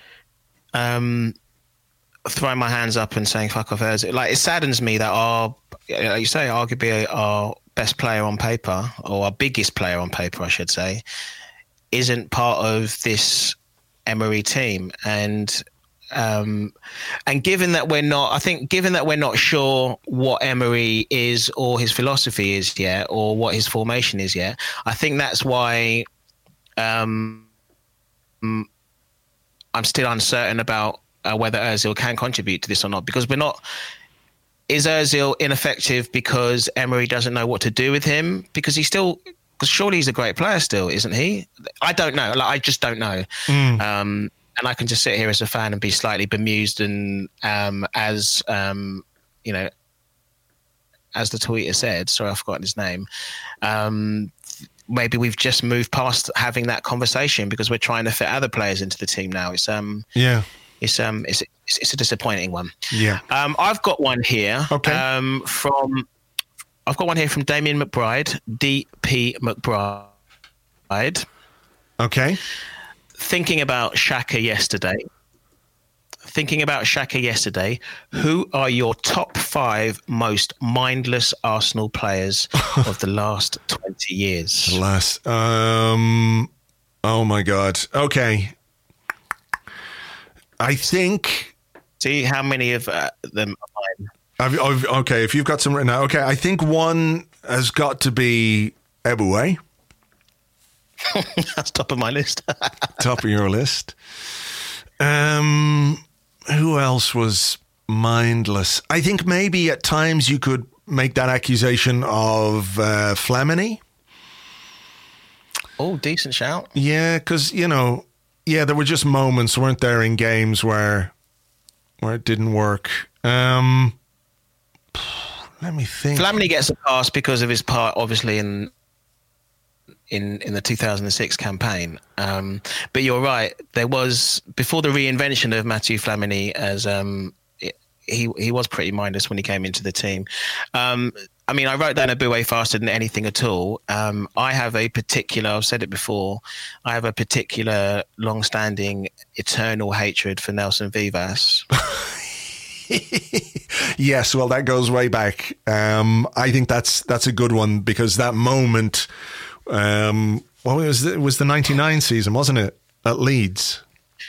throwing my hands up and saying fuck off Ozil. Like, it saddens me that like you say, arguably our best player on paper, or our biggest player on paper, I should say, isn't part of this Emery team. And given that we're not sure what Emery is or his philosophy is yet, or what his formation is yet, I think that's why I'm still uncertain about whether Ozil can contribute to this or not, because is Ozil ineffective because Emery doesn't know what to do with him? Because surely he's a great player still, isn't he? I don't know. Like, I just don't know. And I can just sit here as a fan and be slightly bemused, and as the tweeter said, sorry, I've forgotten his name. Maybe we've just moved past having that conversation because we're trying to fit other players into the team now. It's a disappointing one. Yeah. I've got one here. Okay. I've got one here from Damien McBride, DP McBride. Okay. Thinking about Xhaka yesterday, who are your top 5 most mindless Arsenal players of the last 20 years? Oh my God. Okay. I think... See how many of them are mine. Okay, if you've got some right now. Okay, I think one has got to be Eboué. That's top of my list. Top of your list. Who else was mindless? I think maybe at times you could make that accusation of Flamini. Oh, decent shout. Yeah, because, there were just moments, weren't there, in games where it didn't work. Let me think. Flamini gets a pass because of his part, obviously, in the 2006 campaign. But you're right. There was, before the reinvention of Mathieu Flamini, as he was pretty mindless when he came into the team. I wrote down Eboué faster than anything at all. I have a particular, I've said it before, I have a particular long-standing eternal hatred for Nelson Vivas. Yes, well, that goes way back. I think that's a good one, because that moment Well, it was the 99 season, wasn't it? At Leeds.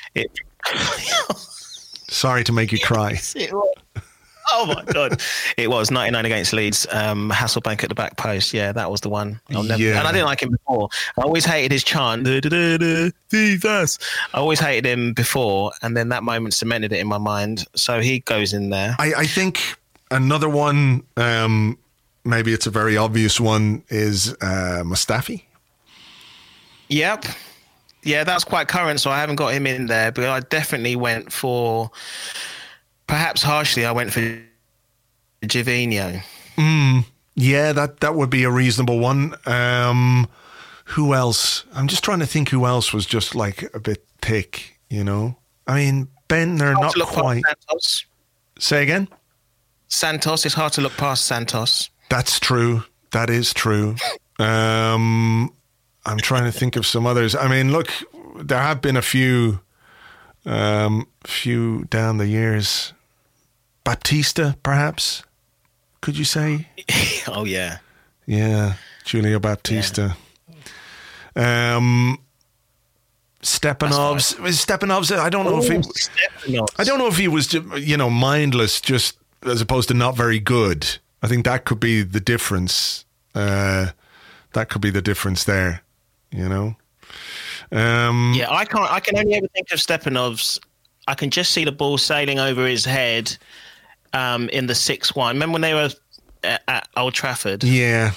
Sorry to make you cry. It was. Oh my God. It was 99 against Leeds. Hasselbank at the back post. Yeah, that was the one. And I didn't like him before. I always hated his chant. Jesus. I always hated him before. And then that moment cemented it in my mind. So he goes in there. I think another one, maybe it's a very obvious one, is Mustafi. Yep. Yeah, that's quite current. So I haven't got him in there. But I definitely went for... Perhaps harshly, I went for Gervinho. Yeah, that would be a reasonable one. Who else? I'm just trying to think who else was just like a bit thick, you know? I mean, Bentner, not quite. Santos. Say again? Santos. It's hard to look past Santos. That's true. That is true. I'm trying to think of some others. I mean, look, there have been a few down the years. Baptista, perhaps? Could you say? Oh, yeah. Yeah, Julio Baptista. Yeah. Stepanovs. I don't know if he was, mindless, just as opposed to not very good. I think that could be the difference. That could be the difference there, you know? I can only ever think of Stepanovs. I can just see the ball sailing over his head in the 6-1. Remember when they were at Old Trafford? Yeah.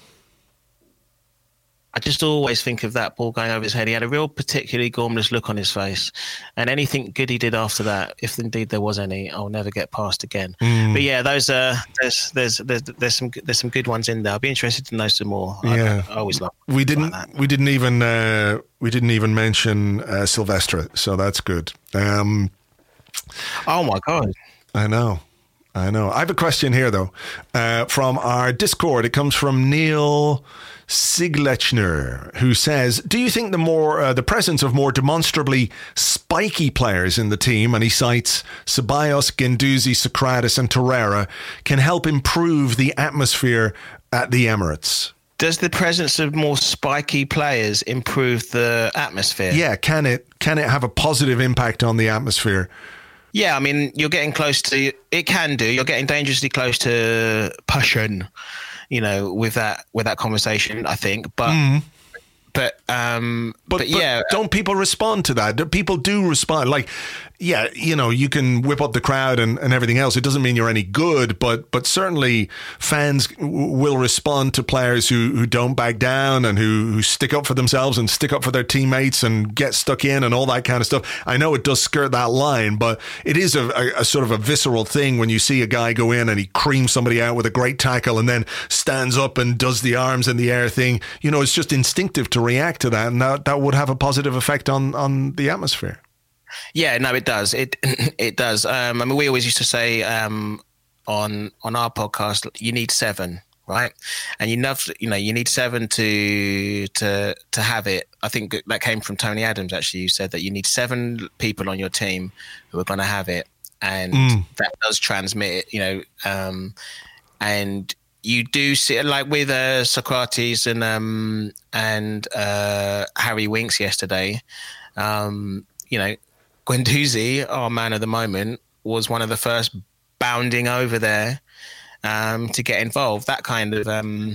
I just always think of that ball going over his head. He had a real particularly gormless look on his face. And anything good he did after that, if indeed there was any, I'll never get past again. But yeah, those there's some good ones in there. I'll be interested to know some more. Yeah. I always love we didn't even mention Silvestre, so that's good. Oh my God. I know. I have a question here, though, from our Discord. It comes from Neil Siglechner, who says, do you think the presence of more demonstrably spiky players in the team, and he cites Ceballos, Guendouzi, Socrates and Torreira, can help improve the atmosphere at the Emirates? Does the presence of more spiky players improve the atmosphere? Yeah, can it have a positive impact on the atmosphere? Yeah, I mean, you're getting close to it. Can do. You're getting dangerously close to passion, with that conversation, I think. But yeah, don't people respond to that? People do respond. Like, yeah, you can whip up the crowd and everything else. It doesn't mean you're any good, but certainly fans will respond to players who don't back down and who stick up for themselves and stick up for their teammates and get stuck in and all that kind of stuff. I know it does skirt that line, but it is a sort of a visceral thing when you see a guy go in and he creams somebody out with a great tackle and then stands up and does the arms in the air thing. It's just instinctive to react to that, and that would have a positive effect on the atmosphere. Yeah, no, it does. It does. I mean, we always used to say on our podcast, you need 7, right? And you need 7 to have it. I think that came from Tony Adams. Actually, you said that you need 7 people on your team who are going to have it, and that does transmit it. And you do see it, like with Socrates and Harry Winks yesterday. Guendouzi, our man of the moment, was one of the first bounding over there to get involved. That kind of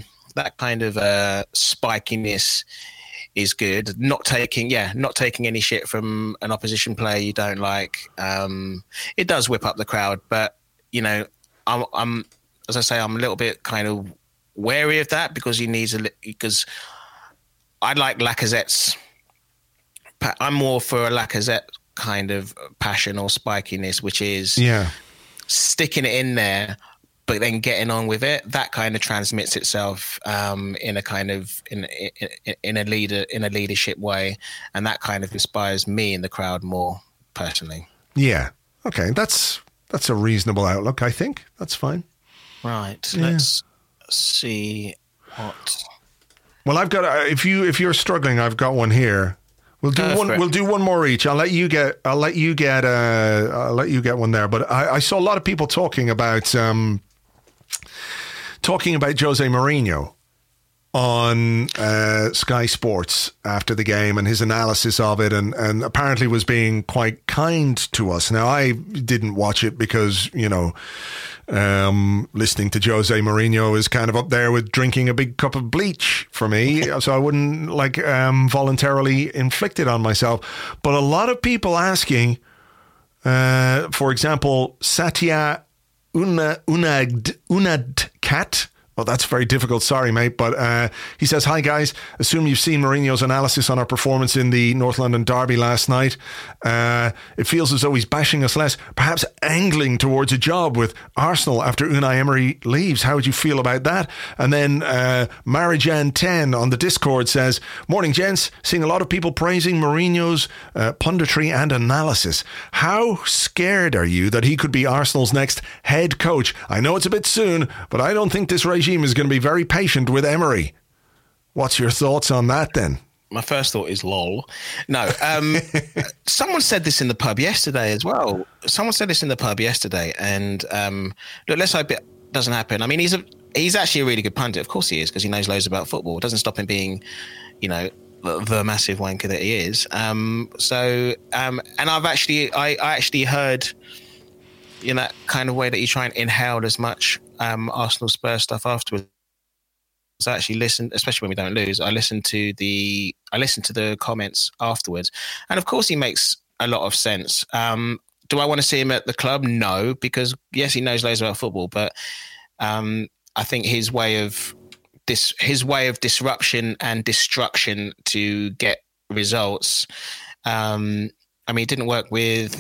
spikiness is good. Not taking any shit from an opposition player you don't like. It does whip up the crowd, but I'm as I say, I'm a little bit kind of wary of that because because I like Lacazette's. I'm more for a Lacazette kind of passion or spikiness, which is sticking it in there, but then getting on with it. That kind of transmits itself in a kind of in a leadership way, and that kind of inspires me in the crowd more personally. Yeah. Okay. That's a reasonable outlook. I think that's fine. Right. Yeah. Let's see what. Well, I've got. If you're struggling, I've got one here. We'll do one. We'll do one more each. I'll let you get one there. But I saw a lot of people talking about Jose Mourinho, on Sky Sports after the game and his analysis of it, and apparently was being quite kind to us. Now, I didn't watch it because, listening to Jose Mourinho is kind of up there with drinking a big cup of bleach for me, so I wouldn't voluntarily inflict it on myself. But a lot of people asking, for example, Satya Unadkat. Well, that's very difficult. Sorry, mate. But he says, hi, guys. Assume you've seen Mourinho's analysis on our performance in the North London derby last night. It feels as though he's bashing us less, perhaps angling towards a job with Arsenal after Unai Emery leaves. How would you feel about that? And then Marijan10 on the Discord says, morning, gents. Seeing a lot of people praising Mourinho's punditry and analysis. How scared are you that he could be Arsenal's next head coach? I know it's a bit soon, but I don't think this regime is going to be very patient with Emery. What's your thoughts on that then? My first thought is lol. No, someone said this in the pub yesterday as well. And look, let's hope it doesn't happen. I mean, he's actually a really good pundit. Of course he is, because he knows loads about football. It doesn't stop him being, the massive wanker that he is. And I actually heard in that kind of way that you try and inhale as much Arsenal Spurs stuff afterwards. I actually listened, especially when we don't lose. I listened to the comments afterwards, and of course he makes a lot of sense. Do I want to see him at the club? No, because yes, he knows loads about football, but I think his way of disruption and destruction to get results. It didn't work with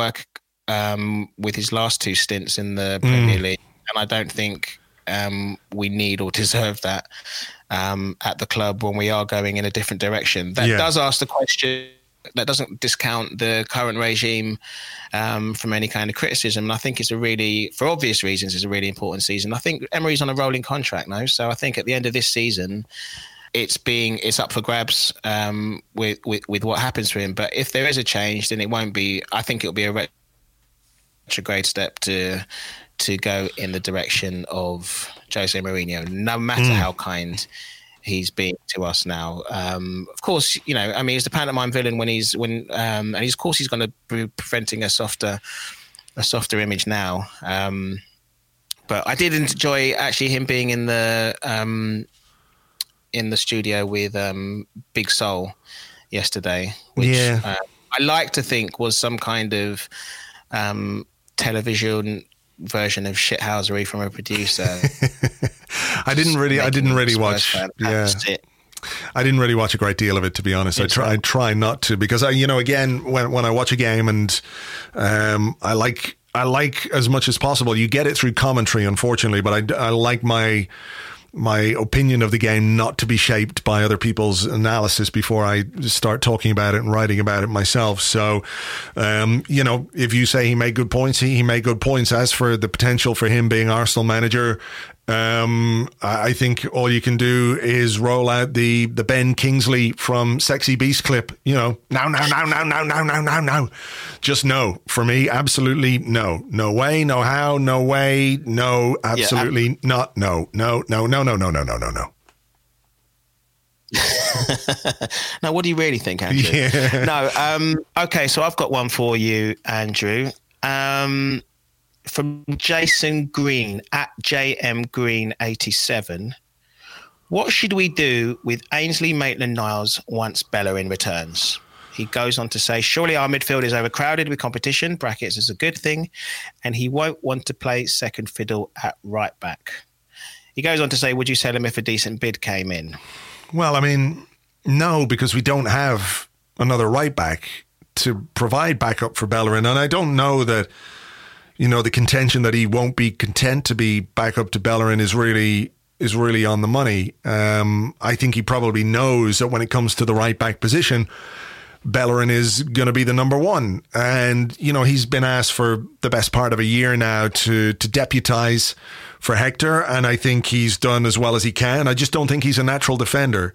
his last two stints in the Premier League, and I don't think we need or deserve that at the club when we are going in a different direction. That does ask the question. That doesn't discount the current regime from any kind of criticism. And I think for obvious reasons, it's a really important season. I think Emery's on a rolling contract now, so I think at the end of this season, it's up for grabs with what happens for him. But if there is a change, then it won't be. I think it'll be a retrograde step to go in the direction of Jose Mourinho, no matter how kind he's been to us now. Of course, he's the pantomime villain and of course he's going to be presenting a softer image now. But I did enjoy actually him being in the studio with Big Sol yesterday, which I like to think was some kind of television version of shithousery from a producer. I didn't really watch. I didn't really watch a great deal of it, to be honest. I try not to, because again, when I watch a game and I like as much as possible. You get it through commentary, unfortunately, but I like my opinion of the game not to be shaped by other people's analysis before I start talking about it and writing about it myself. So, if you say he made good points, he made good points. As for the potential for him being Arsenal manager, I think all you can do is roll out the Ben Kingsley from Sexy Beast clip. Now. Just no. For me, absolutely no. No way, no how, no way, no, absolutely not. No. Now, what do you really think, Andrew? Yeah. No. Okay, so I've got one for you, Andrew. From Jason Green at JMGreen87. What should we do with Ainsley Maitland-Niles once Bellerin returns? He goes on to say, surely our midfield is overcrowded with competition, brackets is a good thing, and he won't want to play second fiddle at right back. He goes on to say, would you sell him if a decent bid came in? Well, no, because we don't have another right back to provide backup for Bellerin, and I don't know that the contention that he won't be content to be back up to Bellerin is really on the money. I think he probably knows that when it comes to the right back position, Bellerin is going to be the number one. And, he's been asked for the best part of a year now to deputise for Hector. And I think he's done as well as he can. I just don't think he's a natural defender.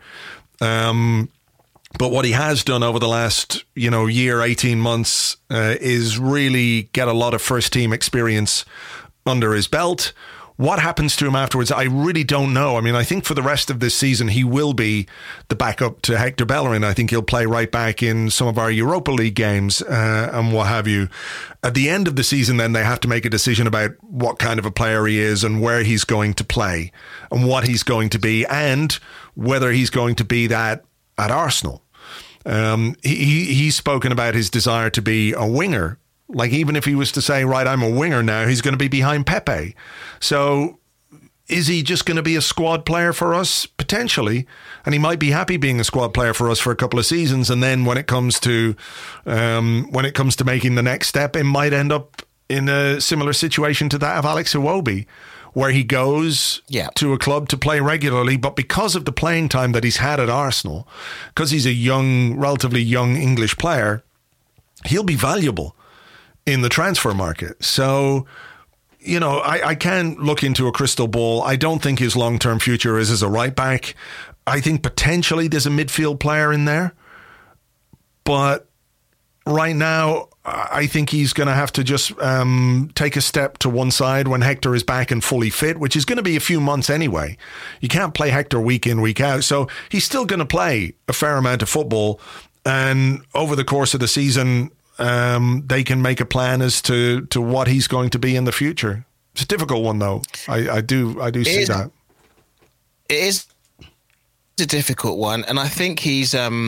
But what he has done over the last, year, 18 months, is really get a lot of first team experience under his belt, What happens to him afterwards, I really don't know. I mean, I think for the rest of this season, he will be the backup to Hector Bellerin. I think he'll play right back in some of our Europa League games and what have you. At the end of the season, then, they have to make a decision about what kind of a player he is and where he's going to play and what he's going to be and whether he's going to be that at Arsenal. He's spoken about his desire to be a winger. Like, even if he was to say, right, I'm a winger now, he's going to be behind Pepe. So is he just going to be a squad player for us? Potentially. And he might be happy being a squad player for us for a couple of seasons. And then when it comes to making the next step, it might end up in a similar situation to that of Alex Iwobi, where he goes to a club to play regularly, but because of the playing time that he's had at Arsenal, because he's a relatively young English player, he'll be valuable in the transfer market. So, you know, I can look into a crystal ball. I don't think his long-term future is as a right back. I think potentially there's a midfield player in there. But right now, I think he's going to have to just take a step to one side when Hector is back and fully fit, which is going to be a few months anyway. You can't play Hector week in, week out. So he's still going to play a fair amount of football. And over the course of the season, they can make a plan as to what he's going to be in the future. It's a difficult one, though. I do see that. It is a difficult one, and I think he's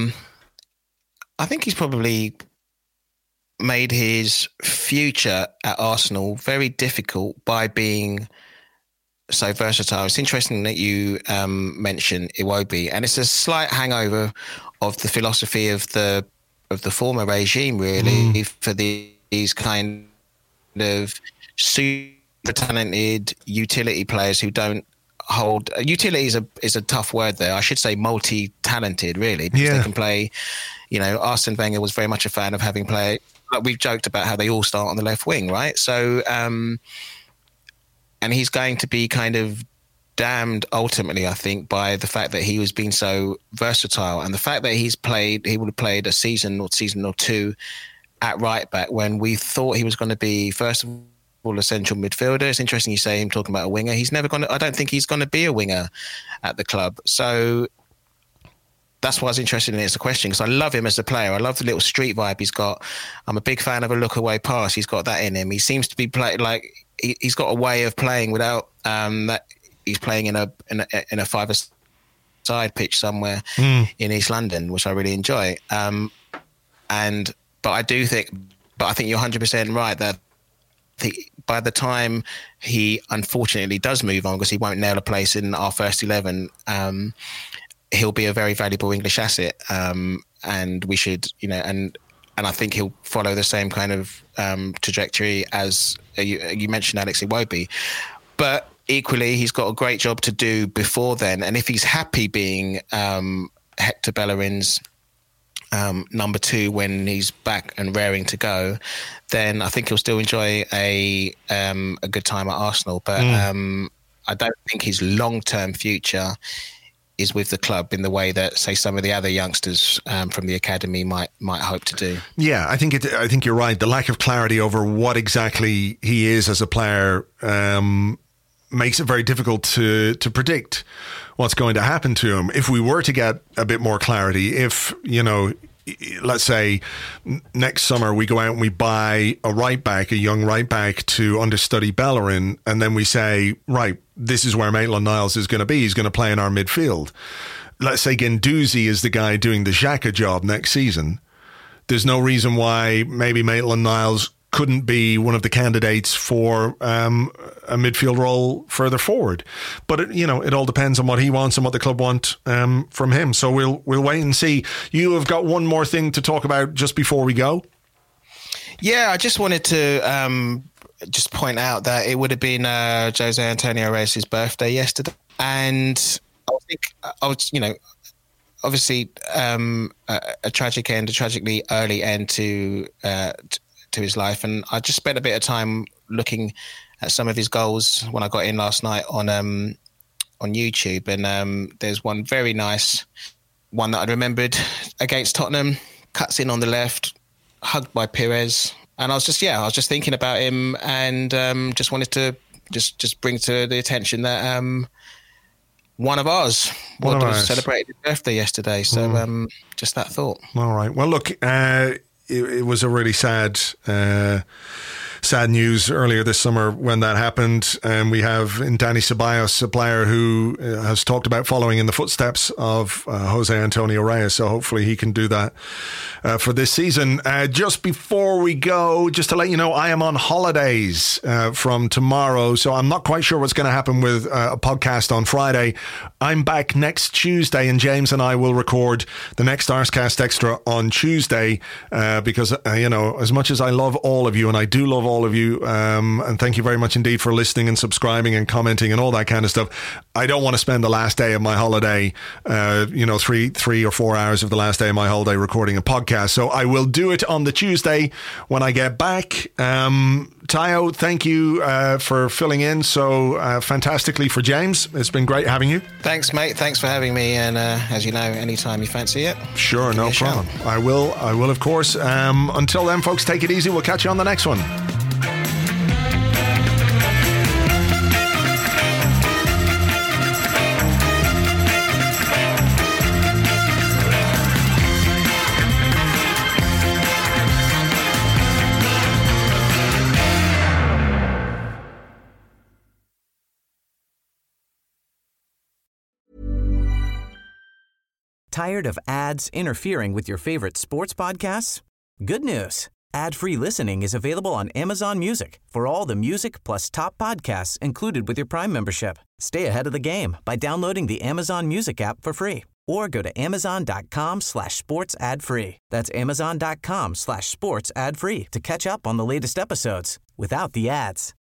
probably made his future at Arsenal very difficult by being so versatile. It's interesting that you mentioned Iwobi, and it's a slight hangover of the philosophy of the former regime, really, for these kind of super talented utility players who don't hold. Utility is a tough word there. I should say multi-talented, really, because they can play. You know, Arsene Wenger was very much a fan of having played. Like, we've joked about how they all start on the left wing, right? So, and he's going to be kind of damned ultimately, I think, by the fact that he was being so versatile, and the fact that he would have played a season or two at right back when we thought he was going to be, first of all, a central midfielder. It's interesting you say him talking about a winger. I don't think he's going to be a winger at the club. So that's why I was interested in it as a question, because I love him as a player. I love the little street vibe he's got. I'm a big fan of a look away pass. He's got that in him. He seems to be he's got a way of playing without that. He's playing in a five-a-side pitch somewhere in East London, which I really enjoy. But I think you're 100% right that by the time he unfortunately does move on, because he won't nail a place in our first 11, he'll be a very valuable English asset. And we should, you know, and I think he'll follow the same kind of trajectory as you mentioned, Alex Iwobi. But equally, he's got a great job to do before then. And if he's happy being Hector Bellerin's number 2 when he's back and raring to go, then I think he'll still enjoy a good time at Arsenal. But I don't think his long-term future is with the club in the way that, say, some of the other youngsters from the academy might hope to do. Yeah, I think you're right. The lack of clarity over what exactly he is as a player makes it very difficult to predict what's going to happen to him. If we were to get a bit more clarity, if, you know, let's say next summer we go out and we buy a right back, a young right back to understudy Bellerin, and then we say, right, this is where Maitland-Niles is going to be. He's going to play in our midfield. Let's say Guendouzi is the guy doing the Xhaka job next season. There's no reason why maybe Maitland-Niles couldn't be one of the candidates for a midfield role further forward. But it all depends on what he wants and what the club want from him. So we'll wait and see. You have got one more thing to talk about just before we go. Yeah, I just wanted to just point out that it would have been Jose Antonio Reyes' birthday yesterday, and I was obviously a tragic end, a tragically early end to his life. And I just spent a bit of time looking at some of his goals when I got in last night on YouTube. And there's one very nice one that I remembered against Tottenham, cuts in on the left, hugged by Pires. And I was just thinking about him, and just wanted to just bring to the attention that one of ours celebrated his birthday yesterday. So just that thought. All right. Well, look, it was a really sad news earlier this summer when that happened. And we have in Dani Ceballos, a player who has talked about following in the footsteps of Jose Antonio Reyes. So hopefully he can do that for this season. Just before we go, just to let you know, I am on holidays from tomorrow. So I'm not quite sure what's going to happen with a podcast on Friday. I'm back next Tuesday, and James and I will record the next Arscast Extra on Tuesday because, as much as I love all of you, and I do love all of you, and thank you very much indeed for listening and subscribing and commenting and all that kind of stuff. I don't want to spend the last day of my holiday, 3 or 4 hours of the last day of my holiday recording a podcast. So I will do it on the Tuesday when I get back. Tayo, thank you for filling in so fantastically for James. It's been great having you. Thanks, mate. Thanks for having me. And as you know, anytime you fancy it. Sure, no problem. I will, of course. Until then, folks, take it easy. We'll catch you on the next one. Tired of ads interfering with your favorite sports podcasts? Good news. Ad-free listening is available on Amazon Music for all the music plus top podcasts included with your Prime membership. Stay ahead of the game by downloading the Amazon Music app for free or go to amazon.com/sports ad free. That's amazon.com/sports ad free to catch up on the latest episodes without the ads.